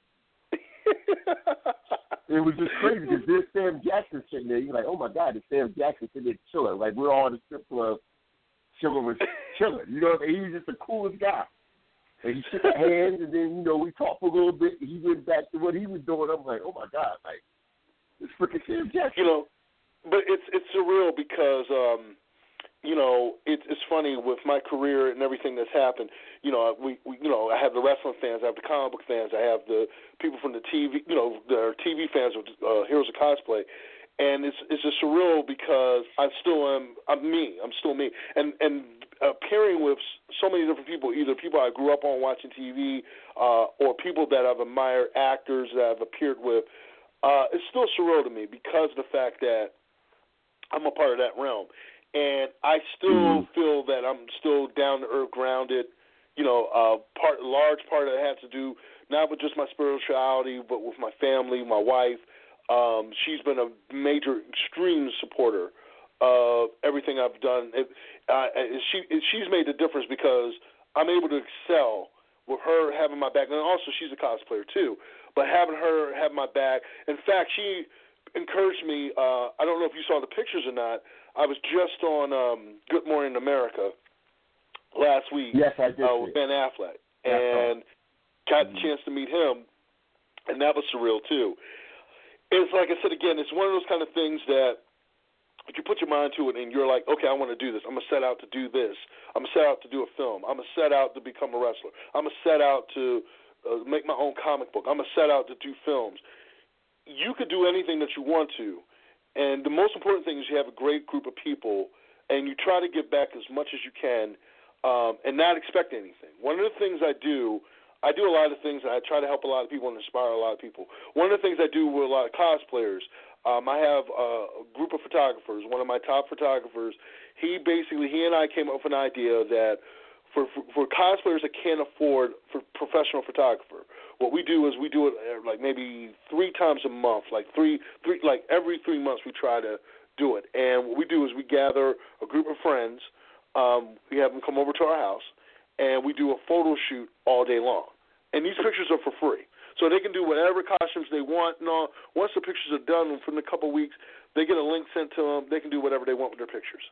Speaker 4: It was just crazy because there's Sam Jackson sitting there. You're like, oh, my God, there's Sam Jackson sitting there chilling. Like, we're all in the strip club. Chilling was chilling. You know, he was just the coolest guy. And he shook our hands, and then, you know, we talked for a little bit. He went back to what he was doing. I'm like, oh, my God, like, it's freaking Sam Jackson.
Speaker 12: You know, but it's it's surreal because, um, you know, it's it's funny with my career and everything that's happened. You know, we, we you know, I have the wrestling fans, I have the comic book fans, I have the people from the T V, you know, the T V fans of uh, Heroes of Cosplay. And it's it's just surreal because I still am I'm me. I'm still me. And and appearing with so many different people, either people I grew up on watching T V, uh, or people that I've admired, actors that I've appeared with, uh, it's still surreal to me because of the fact that I'm a part of that realm. And I still mm-hmm. feel that I'm still down to earth, grounded. You know, uh, part large part of it had to do not with just my spirituality, but with my family, my wife. Um, she's been a major, extreme supporter of everything I've done. It, uh, she she's made the difference because I'm able to excel with her having my back, and also she's a cosplayer too. But having her have my back, in fact, she encouraged me. Uh, I don't know if you saw the pictures or not. I was just on um, Good Morning America last week.
Speaker 4: Yes, I did.
Speaker 12: Uh, with Ben Affleck, and got the chance to meet him, and that was surreal too. It's like I said again, it's one of those kind of things that if you put your mind to it and you're like, okay, I want to do this. I'm going to set out to do this. I'm going to set out to do a film. I'm going to set out to become a wrestler. I'm going to set out to uh, make my own comic book. I'm going to set out to do films. You could do anything that you want to. And the most important thing is you have a great group of people and you try to give back as much as you can um, and not expect anything. One of the things I do, I do a lot of things, and I try to help a lot of people and inspire a lot of people. One of the things I do with a lot of cosplayers, um, I have a group of photographers. One of my top photographers, he basically, he and I came up with an idea that for, for, for cosplayers that can't afford for professional photographer, what we do is we do it uh, like maybe three times a month, like three, three, like every three months we try to do it. And what we do is we gather a group of friends. Um, we have them come over to our house, and we do a photo shoot all day long. And these pictures are for free. So they can do whatever costumes they want. And all. Once the pictures are done, within a couple of weeks, they get a link sent to them. They can do whatever they want with their pictures.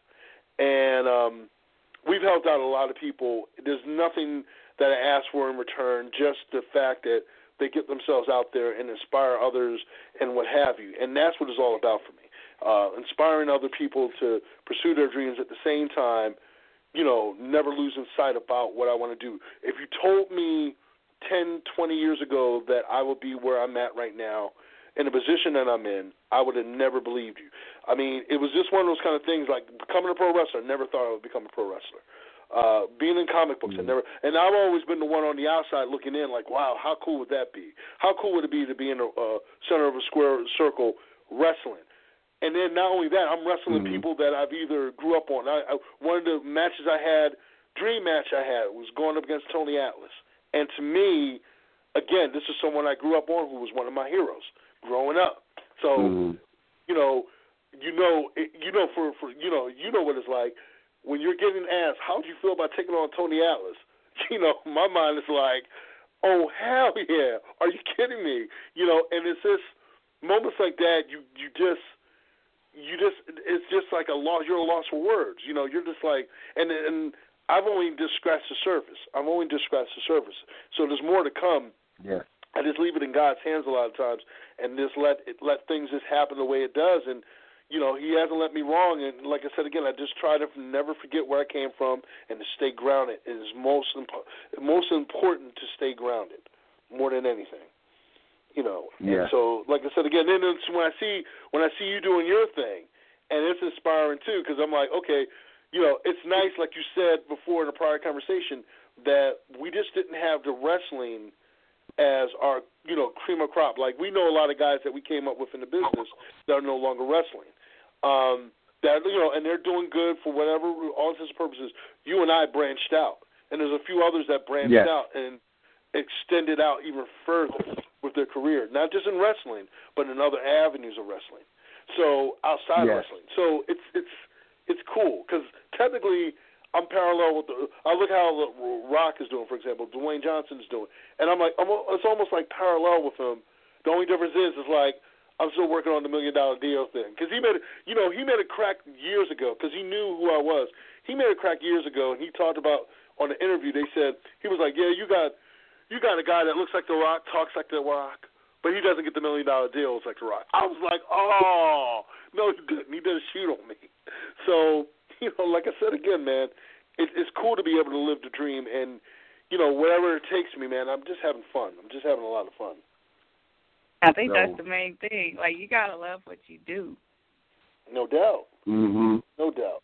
Speaker 12: And um, we've helped out a lot of people. There's nothing that I ask for in return, just the fact that they get themselves out there and inspire others and what have you. And that's what it's all about for me, uh, inspiring other people to pursue their dreams at the same time, you know, never losing sight about what I want to do. If you told me ten, twenty years ago that I would be where I'm at right now in the position that I'm in, I would have never believed you. I mean, it was just one of those kind of things, like becoming a pro wrestler. I never thought I would become a pro wrestler. Uh, being in comic books, mm-hmm. I never, and I've always been the one on the outside looking in, like, wow, how cool would that be? How cool would it be to be in the uh, center of a square circle wrestling? And then not only that, I'm wrestling mm-hmm. people that I've either grew up on. I, I, one of the matches I had, dream match I had, was going up against Tony Atlas. And to me, again, this is someone I grew up on who was one of my heroes growing up. So, mm-hmm. you know, you know, you know, for, for you know, you know what it's like. When you're getting asked, how do you feel about taking on Tony Atlas? You know, my mind is like, oh, hell yeah. Are you kidding me? You know, and it's just moments like that, you, you just, you just, it's just like a loss, you're a loss for words. You know, you're just like, and and I've only just scratched the surface. I've only just scratched the surface. So there's more to come.
Speaker 4: Yeah.
Speaker 12: I just leave it in God's hands a lot of times and just let it, let things just happen the way it does. And, you know, he hasn't let me wrong, and like I said again, I just try to never forget where I came from and to stay grounded. It is most impo- most important to stay grounded more than anything, you know.
Speaker 4: Yeah.
Speaker 12: And so, like I said again, then it's when I see when I see you doing your thing, and it's inspiring too, because I'm like, okay, you know, it's nice, like you said before in a prior conversation, that we just didn't have the wrestling as our, you know, cream of crop. Like, we know a lot of guys that we came up with in the business that are no longer wrestling. Um, that you know, and they're doing good for whatever, all intents and purposes. You and I branched out, and there's a few others that branched
Speaker 4: yes.
Speaker 12: out and extended out even further with their career, not just in wrestling, but in other avenues of wrestling. So outside
Speaker 4: yes.
Speaker 12: wrestling, so it's it's it's cool because technically I'm parallel with the. I look how Rock is doing, for example, Dwayne Johnson is doing, and I'm like, I'm, it's almost like parallel with him. The only difference is, is like. I'm still working on the million dollar deal thing because he made it. You know, he made a crack years ago because he knew who I was. He made a crack years ago, and he talked about on the interview. They said he was like, "Yeah, you got, you got a guy that looks like The Rock, talks like The Rock, but he doesn't get the million dollar deals like The Rock." I was like, "Oh, no, he didn't. He did a shoot on me." So you know, like I said again, man, it, it's cool to be able to live the dream, and you know, whatever it takes me, man, I'm just having fun. I'm just having a lot of fun.
Speaker 5: I think
Speaker 4: so,
Speaker 5: that's the main thing. Like, you gotta love what you do.
Speaker 12: No doubt.
Speaker 4: Mm-hmm.
Speaker 12: No doubt.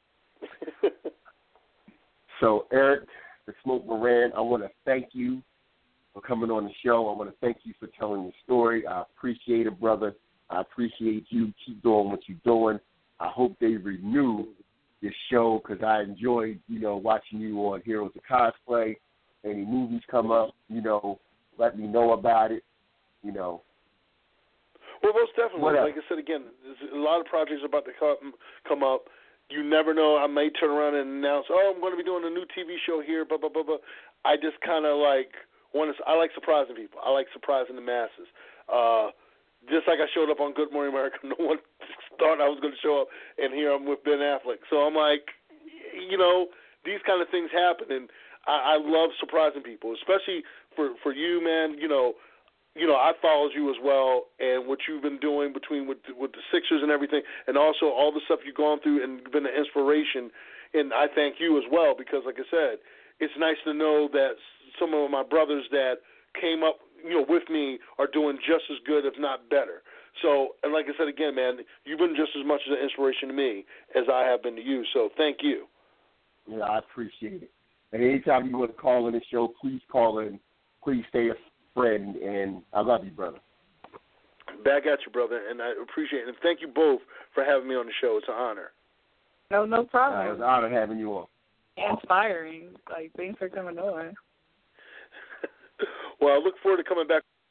Speaker 4: So, Eric, the Smoke Moran, I want to thank you for coming on the show. I want to thank you for telling your story. I appreciate it, brother. I appreciate you. Keep doing what you're doing. I hope they renew this show because I enjoyed, you know, watching you on Heroes of Cosplay. Any movies come up, you know, let me know about it, you know.
Speaker 12: Well, most definitely. Like I said again, there's a lot of projects about to come, come up. You never know. I may turn around and announce, oh, I'm going to be doing a new T V show here, blah, blah, blah, blah. I just kind of like want to, I like surprising people. I like surprising the masses. Uh, just like I showed up on Good Morning America, no one thought I was going to show up, and here I'm with Ben Affleck. So I'm like, you know, these kind of things happen, and I, I love surprising people, especially for, for you, man, you know, You know, I followed you as well, and what you've been doing between with with the Sixers and everything, and also all the stuff you've gone through and been an inspiration. And I thank you as well because, like I said, it's nice to know that some of my brothers that came up, you know, with me are doing just as good, if not better. So, and like I said again, man, you've been just as much as an inspiration to me as I have been to you. So, thank you.
Speaker 4: Yeah, I appreciate it. And anytime you want to call in the show, please call in. Please stay a friend, and I love you, brother.
Speaker 12: Back at you, brother, and I appreciate it. And thank you both for having me on the show. It's an honor.
Speaker 5: No, no problem.
Speaker 4: Uh, it was an honor having you on.
Speaker 5: Inspiring. Like, thanks for coming on.
Speaker 12: Well, I look forward to coming back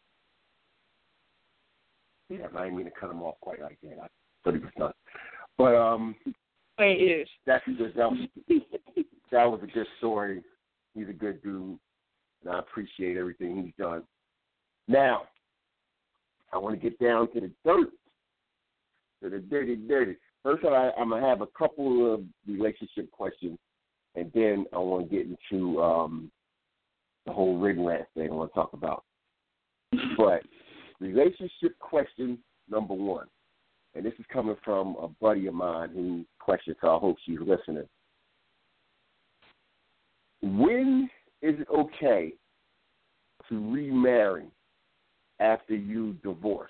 Speaker 4: Yeah, I didn't mean to cut him off quite like that. I thought he was done. But um,
Speaker 5: Wait, is
Speaker 4: that's good. That was, that was a good story. He's a good dude, and I appreciate everything he's done. Now, I want to get down to the dirt, to the dirty, dirty. First, I, I'm going to have a couple of relationship questions, and then I want to get into um, the whole ring rat thing I want to talk about. But relationship question number one, and this is coming from a buddy of mine who questions, so I hope she's listening. When is it okay to remarry after you divorce?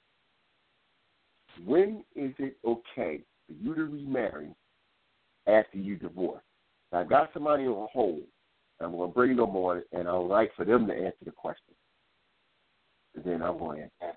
Speaker 4: When is it okay for you to remarry after you divorce? Now, I got somebody on hold. I'm going to bring them on, and I would like for them to answer the question. And then I'm going to answer.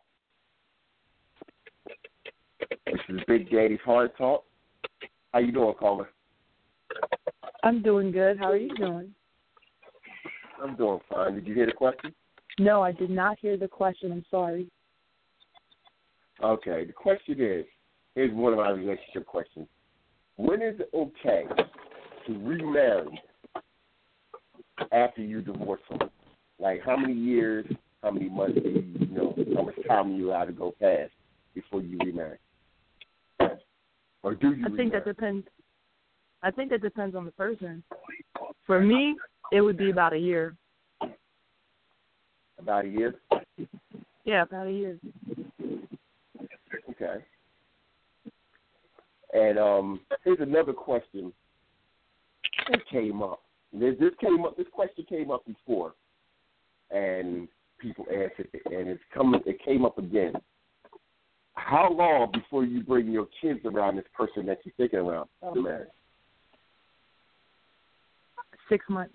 Speaker 4: This is Big Daddy's Hard Talk. How you doing, caller?
Speaker 13: I'm doing good. How are you doing?
Speaker 4: I'm doing fine. Did you hear the question?
Speaker 13: No, I did not hear the question. I'm sorry.
Speaker 4: Okay. The question is, here's one of my relationship questions. When is it okay to remarry after you divorce someone? Like, how many years, how many months do you, you know, how much time are you allowed to go past before you remarry? Or do you
Speaker 13: I think
Speaker 4: remarry?
Speaker 13: that depends. I think that depends on the person. For me, it would be about a year.
Speaker 4: About a year?
Speaker 13: Yeah, about a year.
Speaker 4: Okay. And um, here's another question that came up. This, this came up. This question came up before, and people answered it, and it's coming. It came up again. How long before you bring your kids around this person that you're thinking around to marry?
Speaker 13: Six months.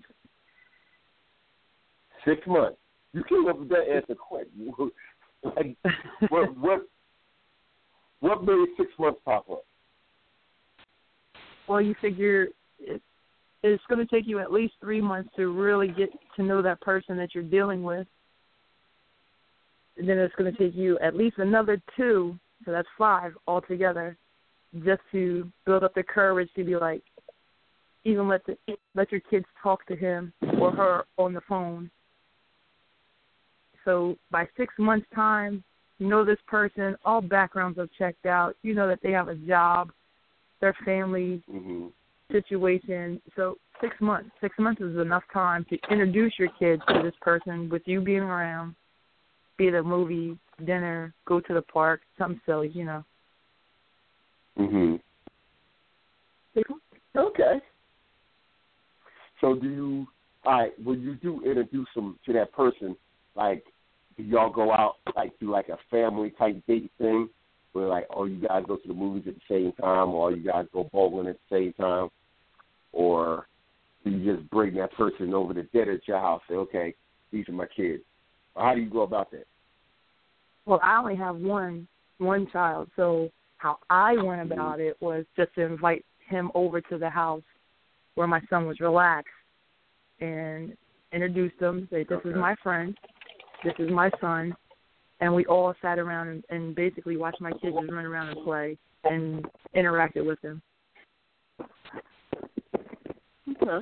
Speaker 4: Six months. You came up with that answer quick. Like, what what what made six months pop up?
Speaker 13: Well, you figure it, it's going to take you at least three months to really get to know that person that you're dealing with. And then it's going to take you at least another two, so that's five altogether, just to build up the courage to be like, even let the let your kids talk to him or her on the phone. So by six months' time, you know this person, all backgrounds have checked out. You know that they have a job, their family
Speaker 4: mm-hmm.
Speaker 13: situation. So six months. Six months is enough time to introduce your kids to this person with you being around, be it a movie, dinner, go to the park, something silly, you know.
Speaker 4: Mm-hmm. Okay. So do you, all right, when you do introduce them to that person, like, do y'all go out, like, do, like, a family-type date thing where, like, oh, you guys go to the movies at the same time, or you guys go bowling at the same time, or do you just bring that person over to dinner at your house, say, okay, these are my kids? Or how do you go about that?
Speaker 13: Well, I only have one one child, so how I went about it was just to invite him over to the house where my son was relaxed and introduce them, say, this okay. is my friend, this is my son, and we all sat around and, and basically watched my kids just run around and play and interacted with them.
Speaker 4: Okay.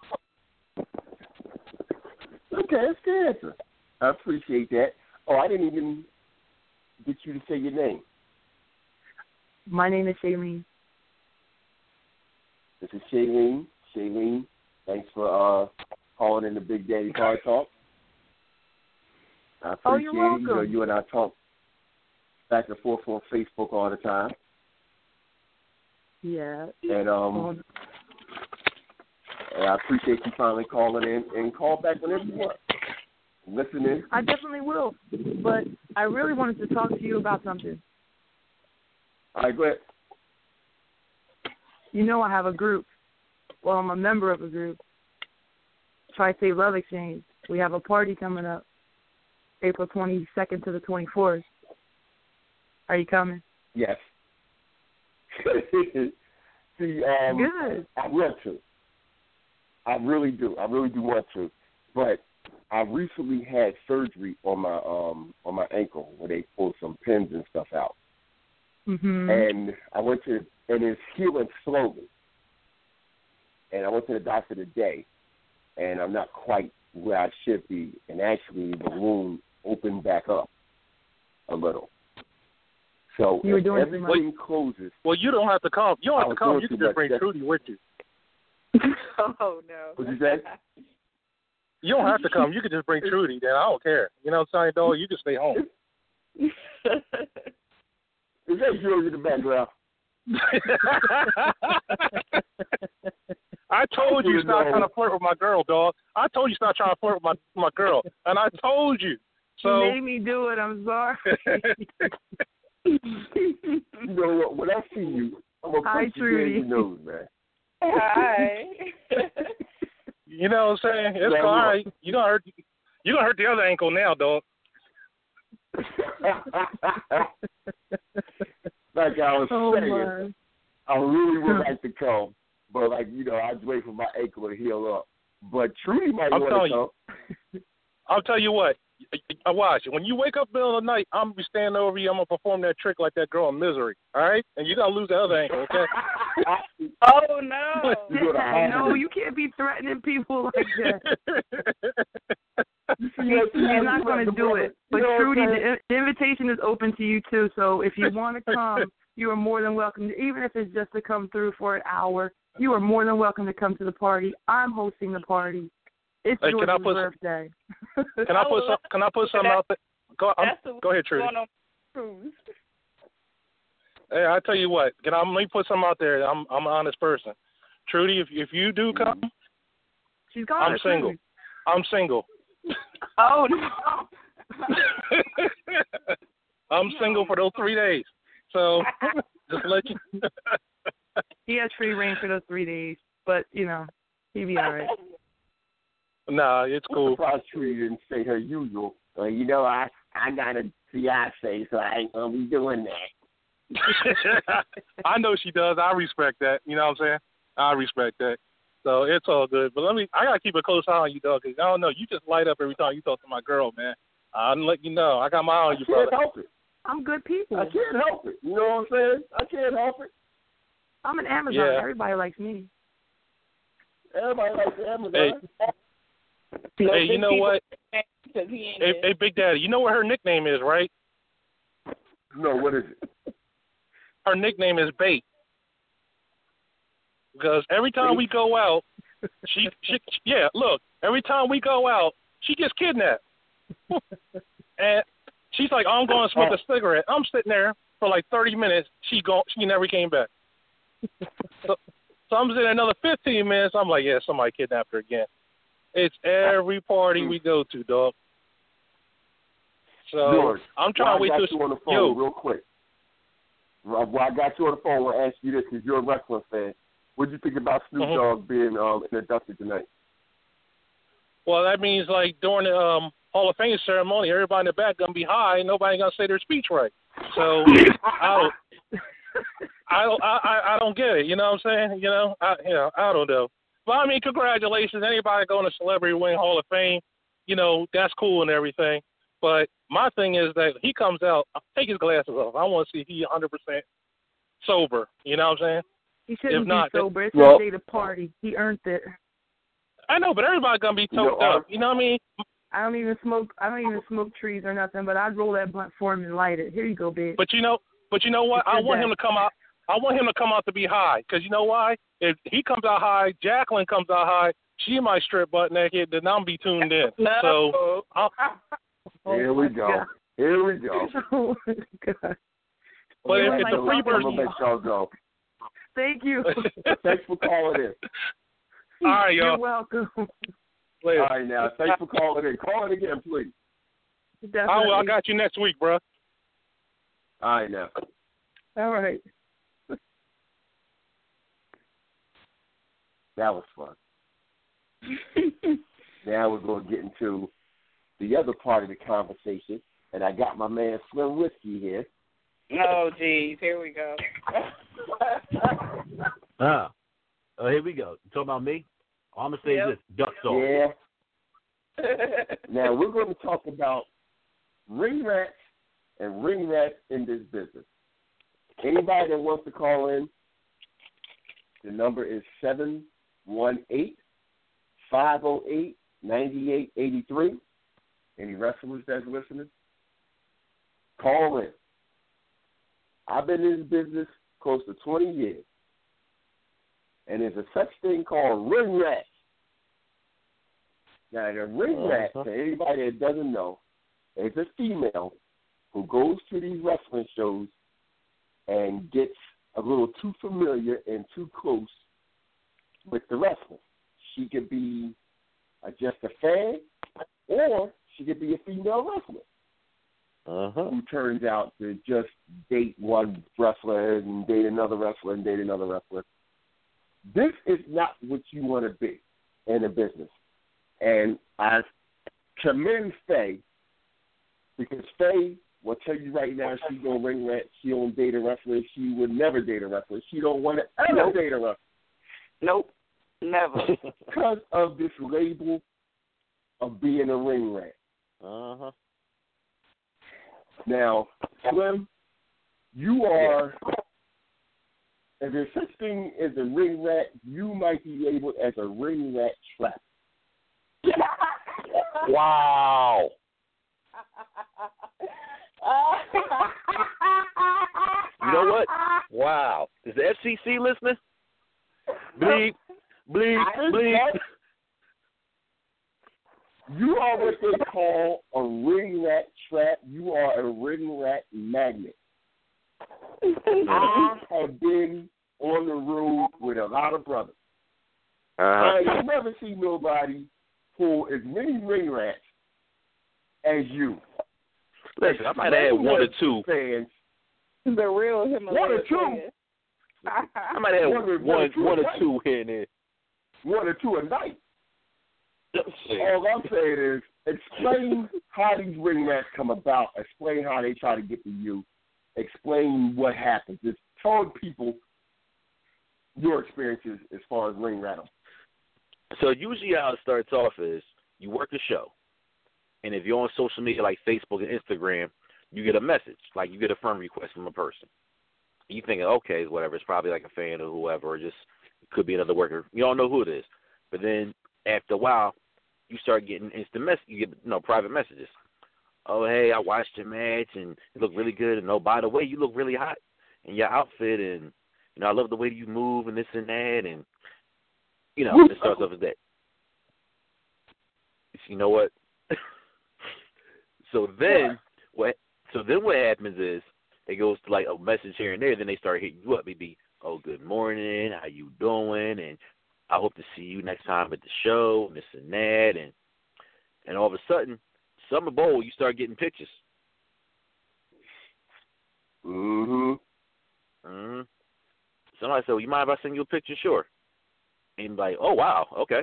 Speaker 4: Okay, that's the answer. I appreciate that. Oh, I didn't even get you to say your name.
Speaker 13: My name is Shailene.
Speaker 4: This is Shailene. Shailene, thanks for uh, calling in the Big Daddy Hard Talk. I appreciate
Speaker 13: oh, you're welcome.
Speaker 4: it. You know, you and I talk back and forth on Facebook all the time.
Speaker 13: Yeah.
Speaker 4: And um, and I appreciate you finally calling in, and call back whenever you want. Listen in.
Speaker 13: I definitely will. But I really wanted to talk to you about something.
Speaker 4: All right, go ahead.
Speaker 13: You know I have a group. Well, I'm a member of a group. Tri-State Love Exchange. We have a party coming up, April twenty-second to the twenty-fourth. Are you coming?
Speaker 4: Yes. See, um,
Speaker 13: Good.
Speaker 4: I want to. I really do. I really do want to. But I recently had surgery on my um on my ankle where they pulled some pins and stuff out.
Speaker 13: Mm-hmm.
Speaker 4: And I went to, and it's healing slowly. And I went to the doctor today, and I'm not quite where I should be. And actually, the wound opened back up a little. So
Speaker 13: you were
Speaker 4: if
Speaker 13: doing
Speaker 4: everything closes.
Speaker 14: Well, you don't have to come. You don't have to come. You can just bring
Speaker 4: much.
Speaker 14: Trudy with you.
Speaker 5: Oh no.
Speaker 4: What you say?
Speaker 14: You don't have to come. You can just bring Trudy. Then I don't care. You know what I'm saying, dog? You can stay home.
Speaker 4: Is that you in the background?
Speaker 14: I told you stop trying to flirt with my girl, dog. I told you stop trying to flirt with my my girl, and I told you. So
Speaker 13: you made me do it. I'm sorry.
Speaker 4: You know what? When I see you, I'm gonna
Speaker 13: Hi,
Speaker 4: put you in
Speaker 13: Trudy.
Speaker 4: your nose, man.
Speaker 5: Hi.
Speaker 14: you know what I'm saying? It's
Speaker 4: Yeah,
Speaker 14: all right. You gonna hurt. You gonna hurt the other ankle now, dog.
Speaker 4: Like I was
Speaker 13: Oh,
Speaker 4: saying,
Speaker 13: my.
Speaker 4: I really would like to come, but like you know, I just wait for my ankle to heal up. But Trudy might
Speaker 14: I'm
Speaker 4: want
Speaker 14: telling
Speaker 4: to
Speaker 14: you.
Speaker 4: come.
Speaker 14: I'll tell you what. I watch it. When you wake up in the middle of the night, I'm gonna be standing over you. I'm gonna perform that trick like that girl in Misery. All right, and you're gonna lose the other ankle. Okay.
Speaker 5: Oh no.
Speaker 13: No, you can't be threatening people like that. You're not going to do it. But
Speaker 4: You know what
Speaker 13: Trudy,
Speaker 4: I'm
Speaker 13: the,
Speaker 4: saying?
Speaker 13: the invitation is open to you too. So if you want to come, you are more than welcome. Even if it's just to come through for an hour, you are more than welcome to come to the party. I'm hosting the party. It's
Speaker 14: Hey,
Speaker 13: your
Speaker 14: can I put
Speaker 13: birthday.
Speaker 14: Can I put some? Can I put something out there? Go, I'm, go ahead, Trudy.
Speaker 5: Going on cruise.
Speaker 14: Hey, I tell you what. Can I let me put something out there? I'm I'm an honest person. Trudy, if if you do come,
Speaker 13: She's gone.
Speaker 14: I'm single. I'm single.
Speaker 5: Oh no.
Speaker 14: I'm single for those three days. So just let you.
Speaker 13: He has free reign for those three days, but you know, he'll be all right.
Speaker 14: Nah, it's cool.
Speaker 4: I'm surprised Trudy didn't say her usual. Well, you know, I I got a fiance, so I ain't gonna be doing that.
Speaker 14: I know she does. I respect that. You know what I'm saying? I respect that. So it's all good. But let me. I gotta keep a close eye on you, dog. Cause I don't know. You just light up every time you talk to my girl, man. I'm letting you know. I got my eye on you,
Speaker 4: I can't
Speaker 14: brother.
Speaker 4: help it.
Speaker 13: I'm good people.
Speaker 4: I can't help it. You know what I'm saying? I can't help it.
Speaker 13: I'm an Amazon.
Speaker 14: Yeah.
Speaker 13: Everybody likes me.
Speaker 4: Everybody likes Amazon.
Speaker 14: Hey, hey, you know what?
Speaker 5: He ain't
Speaker 14: Hey, hey, Big Daddy, you know what her nickname is, right?
Speaker 4: No, what is it?
Speaker 14: Her nickname is Bait. Because every time we go out, she, she, yeah, look, every time we go out, she gets kidnapped. And she's like, I'm going to smoke a cigarette. I'm sitting there for like thirty minutes. She go, she never came back. So, so I'm sitting another fifteen minutes. I'm like, yeah, somebody kidnapped her again. It's every party we go to, dog. So
Speaker 4: George,
Speaker 14: I'm trying to wait
Speaker 4: I got
Speaker 14: till
Speaker 4: you on the phone
Speaker 14: yo.
Speaker 4: real quick. While I got you on the phone, I want to ask you this because you're a wrestling fan. What do you think about Snoop
Speaker 14: Mhm.
Speaker 4: Dogg being um, inducted tonight?
Speaker 14: Well, that means like during the um, Hall of Fame ceremony, everybody in the back gonna be high, and nobody gonna say their speech right. So I don't, I don't, I, I, I don't get it. You know what I'm saying? You know, I, you know, I don't know. But I mean, congratulations, anybody going to Celebrity Wing Hall of Fame. You know, that's cool and everything. But my thing is that he comes out, take his glasses off. I want to see if he's one hundred percent sober. You know what I'm saying?
Speaker 13: He shouldn't
Speaker 14: If not,
Speaker 13: be sober. It's
Speaker 4: well,
Speaker 13: his day to party. He earned it.
Speaker 14: I know, but everybody's gonna be
Speaker 4: You know,
Speaker 14: toked up. You know what I mean?
Speaker 13: I don't even smoke. I don't even smoke trees or nothing. But I'd roll that blunt for him and light it. Here you go, babe.
Speaker 14: But you know, but you know what? I want him to come out. I want him to come out to be high, because you know why? If he comes out high, Jacqueline comes out high, she might strip butt naked, then I'm be tuned in.
Speaker 5: No.
Speaker 14: So, I'll,
Speaker 4: Here we go.
Speaker 13: God.
Speaker 4: Here we go.
Speaker 13: Oh my God.
Speaker 14: but if
Speaker 13: Oh
Speaker 14: it's
Speaker 13: my
Speaker 14: a free
Speaker 4: I'm
Speaker 14: bird,
Speaker 4: gonna let y'all go.
Speaker 13: Thank you.
Speaker 4: Thanks for calling in.
Speaker 14: all right,
Speaker 13: You're
Speaker 14: y'all.
Speaker 13: welcome.
Speaker 14: Later.
Speaker 4: All right, now thanks for calling in. Call it again, please.
Speaker 13: Definitely.
Speaker 14: I will. I got you next week, bro.
Speaker 4: All right, now.
Speaker 13: All right.
Speaker 4: That was fun. Now we're going to get into the other part of the conversation, and I got my man Slim Whiskey here.
Speaker 5: Oh, geez. Here we go.
Speaker 15: Ah, oh, here we go. You talking about me? All I'm gonna say
Speaker 5: Yep.
Speaker 15: is this: duck sauce.
Speaker 4: Yeah. Now, we're going to talk about ring rats and ring rats in this business. Anybody that wants to call in, the number is seven one eight, five oh eight, nine eight eight three. Any wrestlers that's listening, call in. I've been in this business close to twenty years, and there's a such thing called ring rats. Now, the ring rat, for anybody that doesn't know, is a female who goes to these wrestling shows and gets a little too familiar and too close with the wrestler. She could be uh, just a fan, or she could be a female wrestler
Speaker 15: uh-huh.
Speaker 4: who turns out to just date one wrestler and date another wrestler and date another wrestler. This is not what you want to be in a business. And I commend Faye, because Faye will tell you right now she's going to ring rat. She don't date a wrestler. She would never date a wrestler. She don't want to ever nope. date a wrestler.
Speaker 5: Nope, never.
Speaker 4: Because of this label of being a ring rat.
Speaker 15: Uh-huh.
Speaker 4: Now, Slim, you are, if there's such thing as a ring rat, you might be labeled as a ring rat trap.
Speaker 15: Wow. You know what? Wow. Is the F C C listening? Bleep, bleep, bleep.
Speaker 4: You are what they call a ring rat trap. You are a ring rat magnet. I have been on the road with a lot of brothers.
Speaker 15: Uh-huh.
Speaker 4: I have never seen nobody pull as many ring rats as you.
Speaker 15: Listen, I might have one or two.
Speaker 4: Fans,
Speaker 5: the real Himalaya.
Speaker 4: One or two.
Speaker 15: I might have one, one, one, one or two here and there.
Speaker 4: One or two a night. All I'm saying is, explain how these ring rats come about. Explain how they try to get to you. Explain what happens. Just tell people your experiences as far as ring rattle.
Speaker 15: So usually how it starts off is you work a show, and if you're on social media like Facebook and Instagram, you get a message, like you get a friend request from a person. You think, okay, whatever, it's probably like a fan or whoever, or just it could be another worker. You don't know who it is. But then after a while, you start getting instant mess. You get you know private messages. Oh, hey, I watched your match and it looked really good. And oh, by the way, you look really hot in your outfit, and you know I love the way you move and this and that, and you know it starts off as that. You know what? so then what? So then what happens is it goes to like a message here and there. Then they start hitting you up, maybe, oh, good morning, how you doing, and I hope to see you next time at the show, and this and that, and and all of a sudden, Summer Bowl, you start getting pictures.
Speaker 4: Mm-hmm.
Speaker 15: Mm-hmm. Somebody said, well, you mind if I send you a picture? Sure. And like, oh, wow, okay.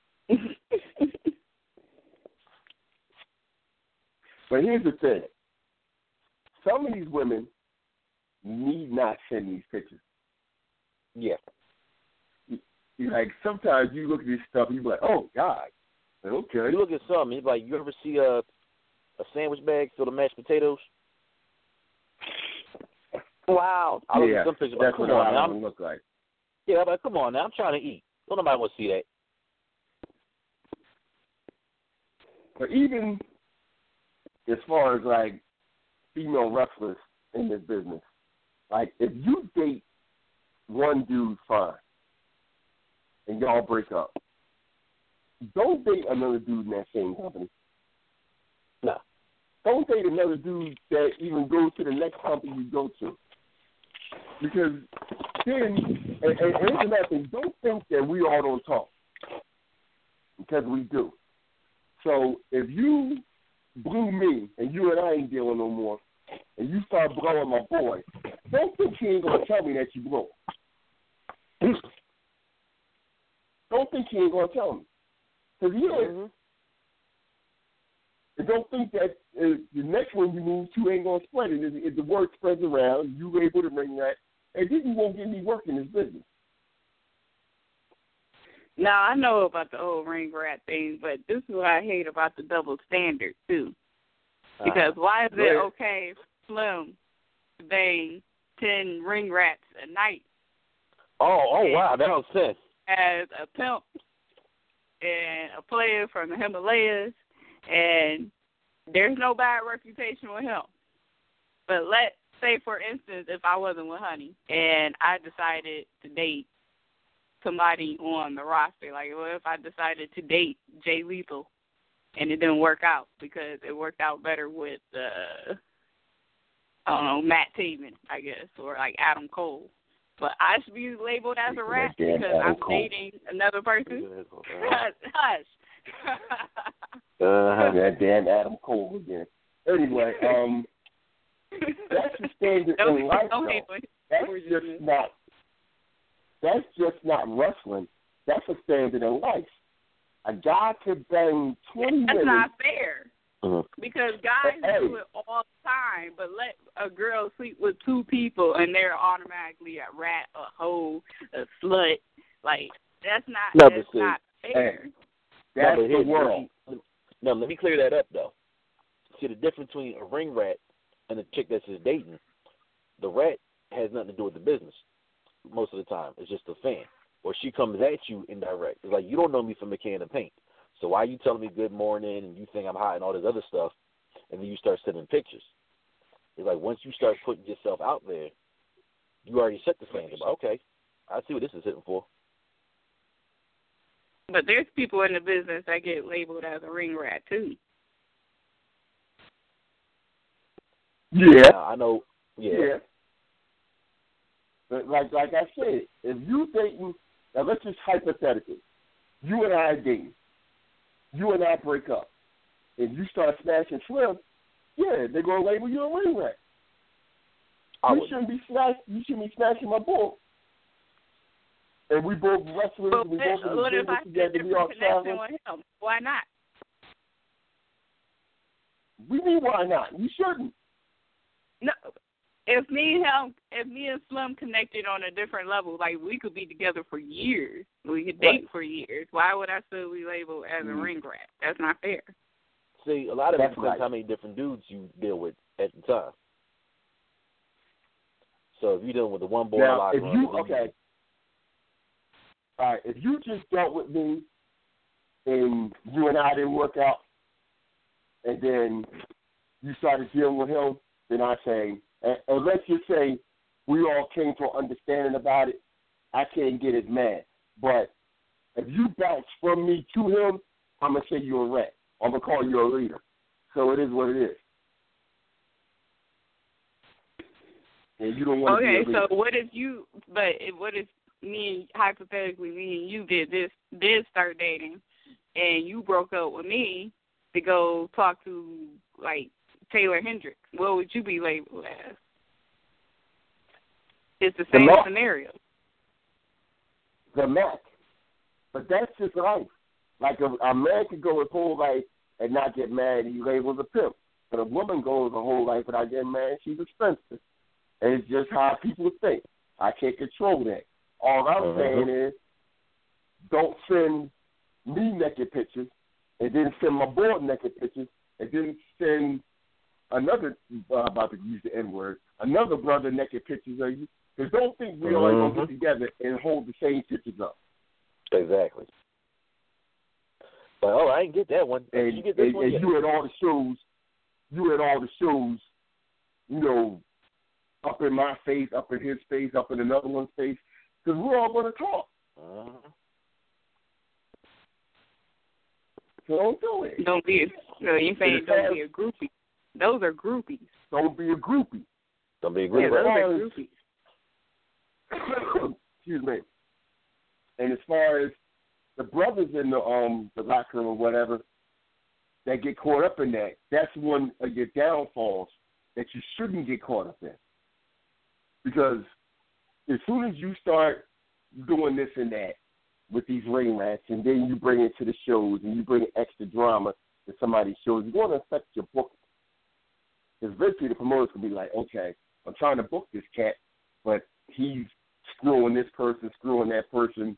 Speaker 4: But here's the thing. Some of these women need not send these pictures.
Speaker 15: Yeah.
Speaker 4: Like, sometimes you look at this stuff and you be like, oh, God. Okay.
Speaker 15: You look at something, it's like, you ever see a, a sandwich bag filled with mashed potatoes?
Speaker 5: Wow.
Speaker 15: I look
Speaker 4: yeah,
Speaker 15: at some pictures,
Speaker 4: that's
Speaker 15: like,
Speaker 4: what
Speaker 15: come
Speaker 4: it
Speaker 15: on, now.
Speaker 4: look like.
Speaker 15: Yeah, I'm like, come on now, I'm trying to eat. Don't nobody want to see that.
Speaker 4: But even as far as, like, female wrestlers in this business, like, if you date one dude fine and y'all break up, don't date another dude in that same company.
Speaker 15: No.
Speaker 4: Don't date another dude that even goes to the next company you go to. Because then, and, and, and here's another thing, don't think that we all don't talk. Because we do. So if you blew me and you and I ain't dealing no more, and you start blowing my boy, don't think he ain't going to tell me that you blew. Don't think he ain't going to tell me. Because he is. Mm-hmm. And don't think that uh, the next one you move to ain't going to spread it. If, if the word spreads around, you're able to ring that, and then you won't get any work in this business.
Speaker 5: Now, I know about the whole ring rat thing, but this is what I hate about the double standard, too. Because uh, why is it okay for Slim to bang ten ring rats a night?
Speaker 15: Oh, oh, wow, that makes sense.
Speaker 5: As a pimp and a player from the Himalayas, and there's no bad reputation with him. But let's say, for instance, if I wasn't with Honey and I decided to date somebody on the roster, like what if I decided to date Jay Lethal and it didn't work out because it worked out better with, uh, I don't know, Matt Taven, I guess, or like Adam Cole. But I should be labeled as a rat because I'm dating another person? Hush.
Speaker 4: uh, that damn Adam Cole again. Anyway, um, that's the standard in life, though. That's just not. That's just not wrestling. That's a standard in life. A guy could bang twenty
Speaker 5: That's
Speaker 4: women.
Speaker 5: not fair.
Speaker 15: Uh-huh.
Speaker 5: Because guys
Speaker 4: hey.
Speaker 5: do it all the time, but let a girl sleep with two people and they're automatically a rat, a hoe, a slut. Like that's not
Speaker 15: no,
Speaker 5: that's
Speaker 15: see,
Speaker 5: not fair.
Speaker 4: Hey, that's
Speaker 15: no,
Speaker 4: the world.
Speaker 15: No, let me clear that up though. See, the difference between a ring rat and a chick that's just dating, the rat has nothing to do with the business. Most of the time, it's just a fan, or she comes at you indirect. It's like you don't know me from a can of paint. So why are you telling me good morning and you think I'm hot and all this other stuff, and then you start sending pictures? It's like once you start putting yourself out there, you already set the standard. Okay, I see what this is hitting for.
Speaker 5: But there's people in the business that get labeled as a ring rat too.
Speaker 4: Yeah,
Speaker 15: uh, I know. Yeah.
Speaker 4: yeah. But like like I said, if you dating, now let's just hypothetically, you and I are dating. You and I break up, and you start smashing Slim, yeah, they're gonna label you a ring rat. You shouldn't be smash, You shouldn't be smashing my bull. And we both wrestlers.
Speaker 5: But
Speaker 4: we
Speaker 5: what,
Speaker 4: both in the
Speaker 5: what if I
Speaker 4: together.
Speaker 5: did
Speaker 4: We all
Speaker 5: different connection
Speaker 4: traveling.
Speaker 5: with him? Why not?
Speaker 4: We mean why not? You shouldn't.
Speaker 5: No. If me and him, if me and Slim connected on a different level, like we could be together for years, we could date
Speaker 15: Right.
Speaker 5: for years. Why would I still be labeled as
Speaker 4: Mm-hmm.
Speaker 5: a ring rat? That's not fair.
Speaker 15: See, a lot of
Speaker 4: That's
Speaker 15: it depends
Speaker 4: right.
Speaker 15: how many different dudes you deal with at the time. So if you're dealing with the one boy
Speaker 4: Now,
Speaker 15: locker
Speaker 4: if
Speaker 15: room,
Speaker 4: you okay, all right, if you just dealt with me and you and I didn't work out, and then you started dealing with him, then I say, and, and let's just say we all came to an understanding about it, I can't get as mad. But if you bounce from me to him, I'm gonna say you're a rat. I'm gonna call you a leader. So it is what it is. And you don't want to
Speaker 5: Okay,
Speaker 4: be a leader.
Speaker 5: so what if you? But if, what if me, hypothetically, me and you did this, did start dating, and you broke up with me to go talk to like Taylor Hendricks? What would you be labeled as? It's the same
Speaker 4: the Mac.
Speaker 5: scenario.
Speaker 4: The Mac. But that's just life. Like a, a man could go his whole life and not get mad and he labeled a pimp. But a woman goes her whole life without getting mad, she's expensive. And it's just how people think. I can't control that. All I'm
Speaker 15: Uh-huh.
Speaker 4: saying is don't send me naked pictures and then send my boy naked pictures and then send another, uh, about to use the N-word, another brother naked pictures of you. Because don't think we all
Speaker 15: Uh-huh.
Speaker 4: going to get together and hold the same pictures up.
Speaker 15: Exactly. But oh, I didn't get that one. Did
Speaker 4: And,
Speaker 15: you get this
Speaker 4: and,
Speaker 15: one?
Speaker 4: and
Speaker 15: yet?
Speaker 4: you at all the shows, you at all the shows, you know, up in my face, up in his face, up in another one's face, because we're all going to talk.
Speaker 15: Uh-huh.
Speaker 4: So don't do it.
Speaker 5: Don't be. No, you saying don't be a groupie. Those are groupies.
Speaker 4: Don't be a groupie.
Speaker 15: Don't be a
Speaker 5: Yeah,
Speaker 15: groupie.
Speaker 5: those are groupies.
Speaker 4: Excuse me. And as far as the brothers in the um the locker room or whatever that get caught up in that, that's one of your downfalls that you shouldn't get caught up in. Because as soon as you start doing this and that with these ring rats, and then you bring it to the shows and you bring extra drama to somebody's shows, it's going to affect your book. Because eventually the promoters will be like, okay, I'm trying to book this cat, but he's screwing this person, screwing that person,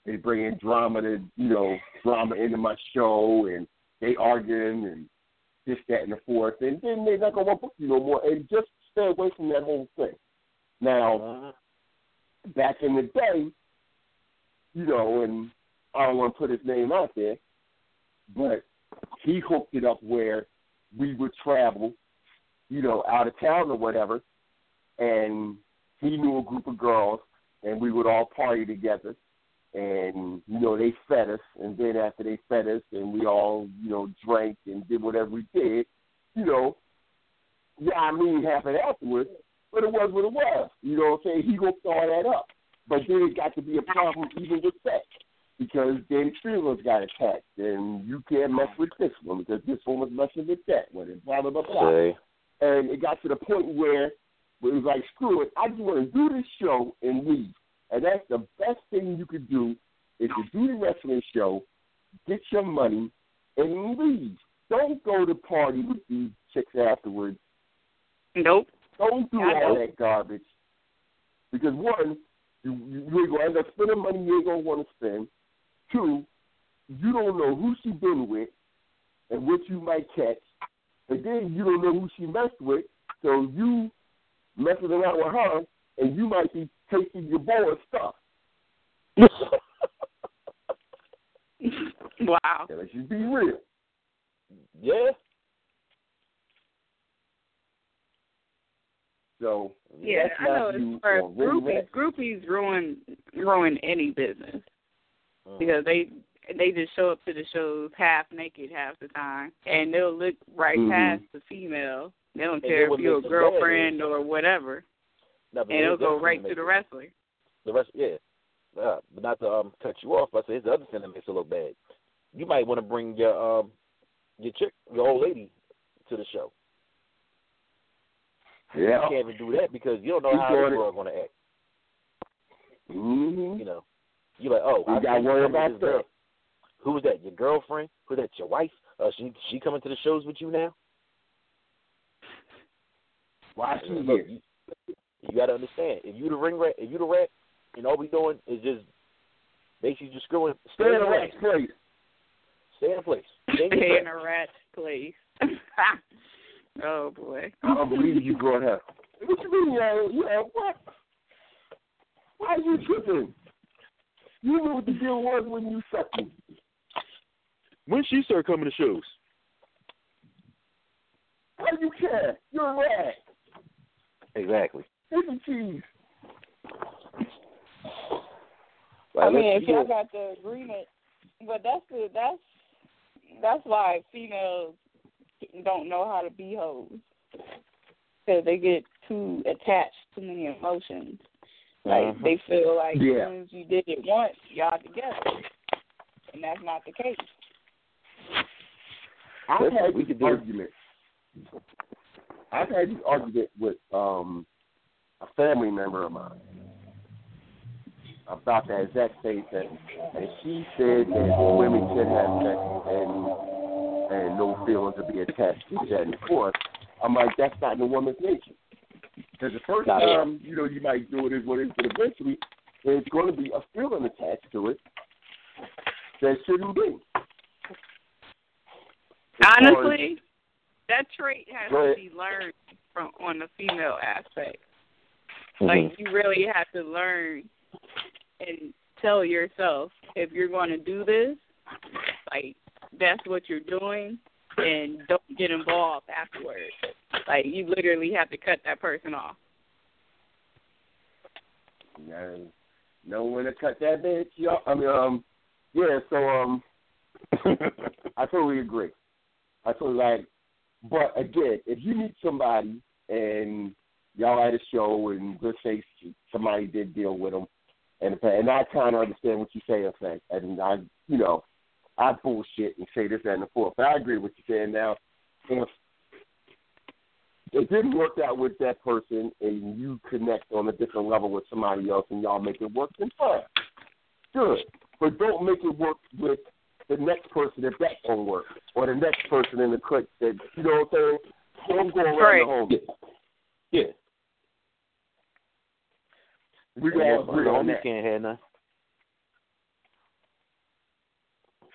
Speaker 4: they bring in drama to, you know, drama into my show, and they arguing and this, that, and the fourth, and then they're not going to want to book you no more, and just stay away from that whole thing. Now, uh-huh. back in the day, you know, and I don't want to put his name out there, but he hooked it up where we would travel, you know, out of town or whatever, and he knew a group of girls, and we would all party together, and, you know, they fed us, and then after they fed us, and we all, you know, drank and did whatever we did, you know, yeah, I mean, happened afterwards, but it was what it was. You know what I'm saying? He hooked all that up. But then it got to be a problem even with sex, because then feelings got attached, and you can't mess with this one because this one was messing with that one, and blah, blah, blah, blah.
Speaker 15: Say.
Speaker 4: And it got to the point where, where it was like, screw it, I just want to do this show and leave. And that's the best thing you could do is to do the wrestling show, get your money, and leave. Don't go to party with these chicks afterwards.
Speaker 5: Nope.
Speaker 4: Don't do all that garbage. Because, one, you, you're going to end up spending money you ain't going to want to spend. Two, you don't know who she been with and what you might catch. And then you don't know who she messed with, so you messing around with her, and you might be tasting your bowl of stuff.
Speaker 5: Wow.
Speaker 4: Yeah, let's just be real.
Speaker 15: Yeah.
Speaker 4: So
Speaker 5: yeah, I know. As far as groupies, groupies ruin ruin any business uh-huh. because they they just show up to the shows half naked half the time, and they'll look right mm-hmm. past the female. They don't and care if you're a girlfriend or whatever, no, and they'll go right to the wrestler.
Speaker 15: The rest, yeah. Uh, but not to um, cut you off, but it's the other thing that makes it look bad. You might want to bring your um your chick, your old lady, to the show.
Speaker 4: Yeah.
Speaker 15: You can't even do that because you don't know you how the girl's going to act.
Speaker 4: Mm-hmm.
Speaker 15: You know, you're like, oh,
Speaker 4: you
Speaker 15: I
Speaker 4: got to worry about that.
Speaker 15: Girl. Who's that? Your girlfriend? Who's that? Your wife? Uh, she she coming to the shows with you now?
Speaker 4: Why she
Speaker 15: Look, you, you got to understand. If you the ring rat, if you the rat, and all we doing is just basically just screwing.
Speaker 4: Stay, stay in a rat's place.
Speaker 15: Stay in a place.
Speaker 5: Stay in a rat's place. Oh boy!
Speaker 4: I don't believe you brought her. What you mean, yo? Yeah, what? Why are you tripping? You knew what the deal was when you sucked me.
Speaker 15: When she started coming to shows?
Speaker 4: Why do you care? You're a rat.
Speaker 15: Exactly.
Speaker 4: It's a cheese.
Speaker 5: Well, I mean, if y'all got the agreement, but that's the that's that's why females don't know how to be hoes, because they get too attached to many emotions. Like uh-huh. they feel like
Speaker 4: yeah.
Speaker 5: as soon as you did it once, y'all together, and that's not the case.
Speaker 4: I've had this argument. I've had this argument with um, a family member of mine about that exact same thing, and she said that women can have sex and and no feelings to be attached to that. And of course, I'm like, that's not in the woman's nature. Because the first not time, yet. you know, you might do it is what it is, but eventually there's going to be a feeling attached to it that shouldn't be.
Speaker 5: Honestly, that trait has to be learned from on the female aspect. Mm-hmm. Like, you really have to learn and tell yourself, if you're going to do this, like, that's what you're doing, and don't get involved afterwards. Like, you literally have to cut that person off.
Speaker 4: Yeah, know when to cut that bitch, y'all. I mean, um, yeah. So, um, I totally agree. I totally like. But again, if you meet somebody and y'all at a show, and let's say somebody did deal with them, and and I kind of understand what you say, in fact, and I, you know. I bullshit and say this, that, and the fourth. But I agree with you saying now. If it didn't work out with that person and you connect on a different level with somebody else and y'all make it work, then fine. Good. But don't make it work with the next person if that won't work. Or the next person in the clique that, you know what I'm saying? Don't go around
Speaker 5: right.
Speaker 4: the home.
Speaker 15: Yeah.
Speaker 4: We got to agree on that.
Speaker 15: Can't have none.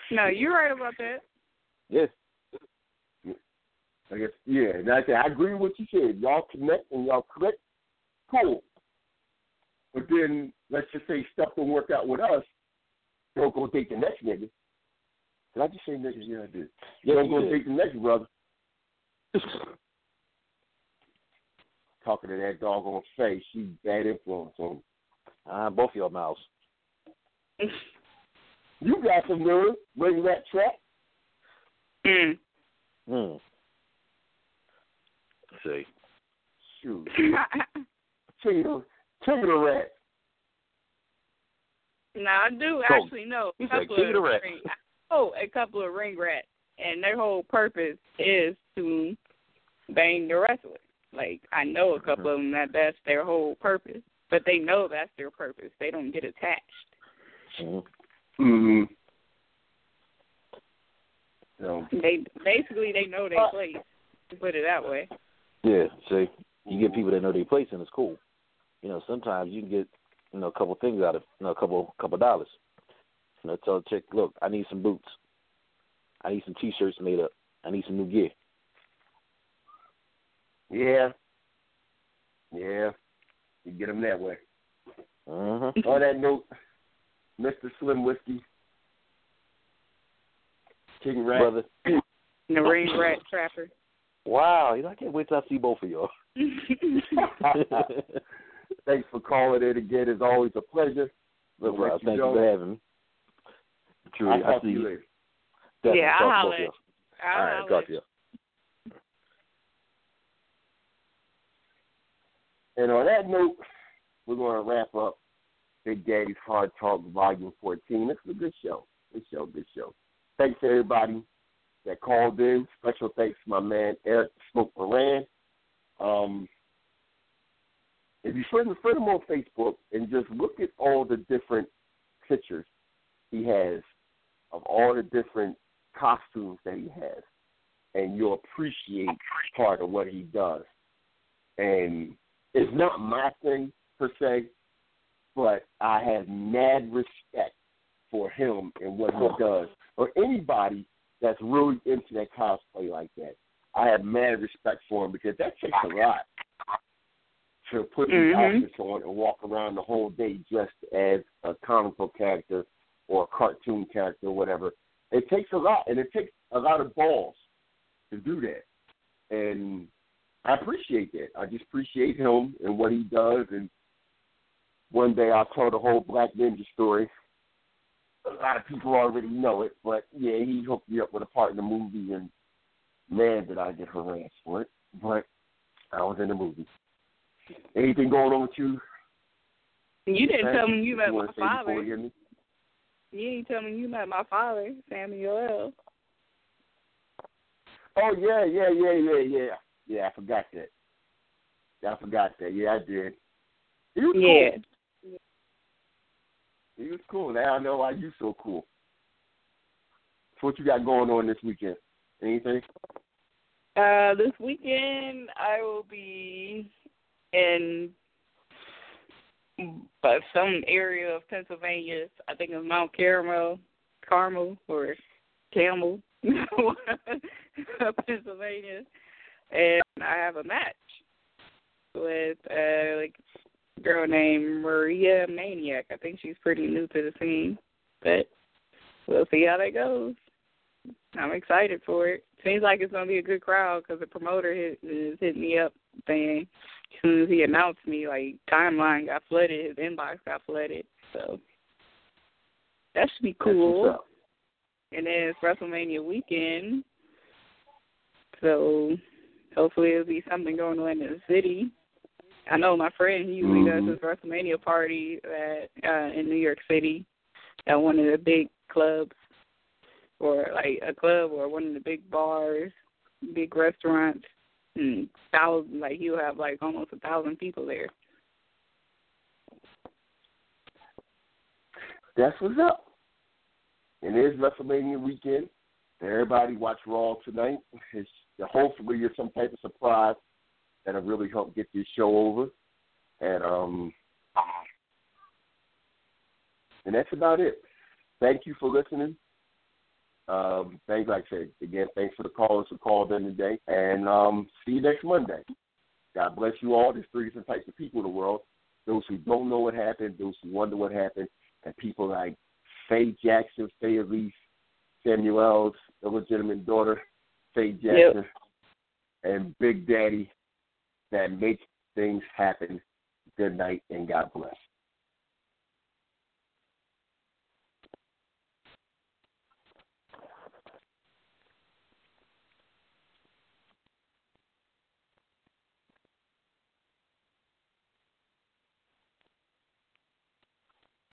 Speaker 5: No, you're right about that.
Speaker 15: Yes.
Speaker 4: I guess, yeah, and I, I agree with what you said. Y'all connect and y'all click, cool. But then, let's just say stuff don't work out with us, don't go date the next nigga. Did I just say niggas? Yeah, I did.
Speaker 15: Yeah,
Speaker 4: don't
Speaker 15: you
Speaker 4: go
Speaker 15: did.
Speaker 4: date the next brother. Talking to that doggone face, she bad influence on him.
Speaker 15: Uh, both of your mouths.
Speaker 4: You got some nerve, bring that track.
Speaker 5: Mm.
Speaker 15: Hmm. See.
Speaker 4: Shoot. King of the rat.
Speaker 5: No, I do
Speaker 15: Go.
Speaker 5: actually know
Speaker 15: He
Speaker 5: a
Speaker 15: said
Speaker 5: couple
Speaker 15: king of the
Speaker 5: of
Speaker 15: rat.
Speaker 5: ring, oh, a couple of ring rats, and their whole purpose is to bang the wrestler. Like, I know a couple of them that that's their whole purpose, but they know that's their purpose. They don't get attached.
Speaker 15: Mm-hmm.
Speaker 4: Mm-hmm. So.
Speaker 5: They basically they know their place. To put it that way.
Speaker 15: Yeah. See, you get people that know their place, and it's cool. You know, sometimes you can get, you know, a couple things out of, you know, a couple couple dollars. You know, tell a chick, look, I need some boots. I need some T-shirts made up. I need some new gear.
Speaker 4: Yeah. Yeah. You get them that way.
Speaker 15: Mm-hmm.
Speaker 4: On that note, Mister Slim Whiskey, King Rat.
Speaker 15: Brother.
Speaker 5: The ring rat trapper.
Speaker 15: Wow, you know, I can't wait till I see both of y'all.
Speaker 4: Thanks for calling in again. It's always a pleasure.
Speaker 15: No
Speaker 4: We'll
Speaker 15: problem.
Speaker 4: let you
Speaker 15: Thank
Speaker 4: go.
Speaker 15: you for having me. Truly,
Speaker 4: I'll
Speaker 15: I
Speaker 4: talk
Speaker 15: see
Speaker 4: to you
Speaker 15: you.
Speaker 4: later.
Speaker 15: Definitely
Speaker 5: Yeah,
Speaker 15: talk
Speaker 5: I'll
Speaker 15: to
Speaker 5: holler
Speaker 15: both of y'all.
Speaker 5: I'll
Speaker 15: All right,
Speaker 5: holler
Speaker 15: talk to you.
Speaker 4: And on that note, we're going to wrap up Big Daddy's Hard Talk Volume fourteen. This is a good show. Good show, good show. Thanks to everybody that called in. Special thanks to my man, Eric Smoke Moran. Um, if you friend, friend him on Facebook and just look at all the different pictures he has of all the different costumes that he has, and you'll appreciate part of what he does. And it's not my thing, per se, but I have mad respect for him and what he does, or anybody that's really into that cosplay like that. I have mad respect for him because that takes a lot to put these
Speaker 5: Mm-hmm.
Speaker 4: outfits on and walk around the whole day dressed as a comic book character or a cartoon character or whatever. It takes a lot, and it takes a lot of balls to do that. And I appreciate that. I just appreciate him and what he does. And one day I'll tell the whole Black Ninja story. A lot of people already know it, but yeah, he hooked me up with a part in the movie, and man, did I get harassed for it. But I was in the movie. Anything going on with you?
Speaker 5: You didn't
Speaker 4: Sam?
Speaker 5: tell me you met
Speaker 4: you
Speaker 5: my
Speaker 4: wanna say before
Speaker 5: father.
Speaker 4: we end?
Speaker 5: You didn't tell me you met my father, Samuel L.
Speaker 4: Oh, yeah, yeah, yeah, yeah, yeah. Yeah, I forgot that. Yeah, I forgot that. Yeah, I did. He was
Speaker 5: Yeah.
Speaker 4: cool. He was cool. Now I know why you so cool. So what you got going on this weekend? Anything?
Speaker 5: Uh, this weekend I will be in but some area of Pennsylvania. I think it's Mount Carmel, Carmel or Camel, Pennsylvania, and I have a match with uh, like a girl named Maria Maniac. I think she's pretty new to the scene, but we'll see how that goes. I'm excited for it. Seems like it's going to be a good crowd because the promoter hit, is hitting me up saying as soon as he announced me, like, timeline got flooded, his inbox got flooded. So that should be cool. And then it's WrestleMania weekend. So hopefully it'll be something going on in the city. I know my friend, he usually
Speaker 4: mm-hmm.
Speaker 5: does his WrestleMania party at, uh, in New York City at one of the big clubs. Or like a club or one of the big bars, big restaurants, and thousand, like he'll have like almost a thousand people there.
Speaker 4: That's what's up. And it's WrestleMania weekend. Everybody watch Raw tonight. It's, hopefully there's some type of surprise that'll really help get this show over. And um, and that's about it. Thank you for listening. Um, thanks, like I said, again, thanks for the callers who called in today. And um, see you next Monday. God bless you all. There's three different types of people in the world. Those who don't know what happened, those who wonder what happened, and people like Faye Jackson, Faye Elise, Samuel's illegitimate daughter, Faye Jackson, yep. and Big Daddy that make things happen. Good night and God bless.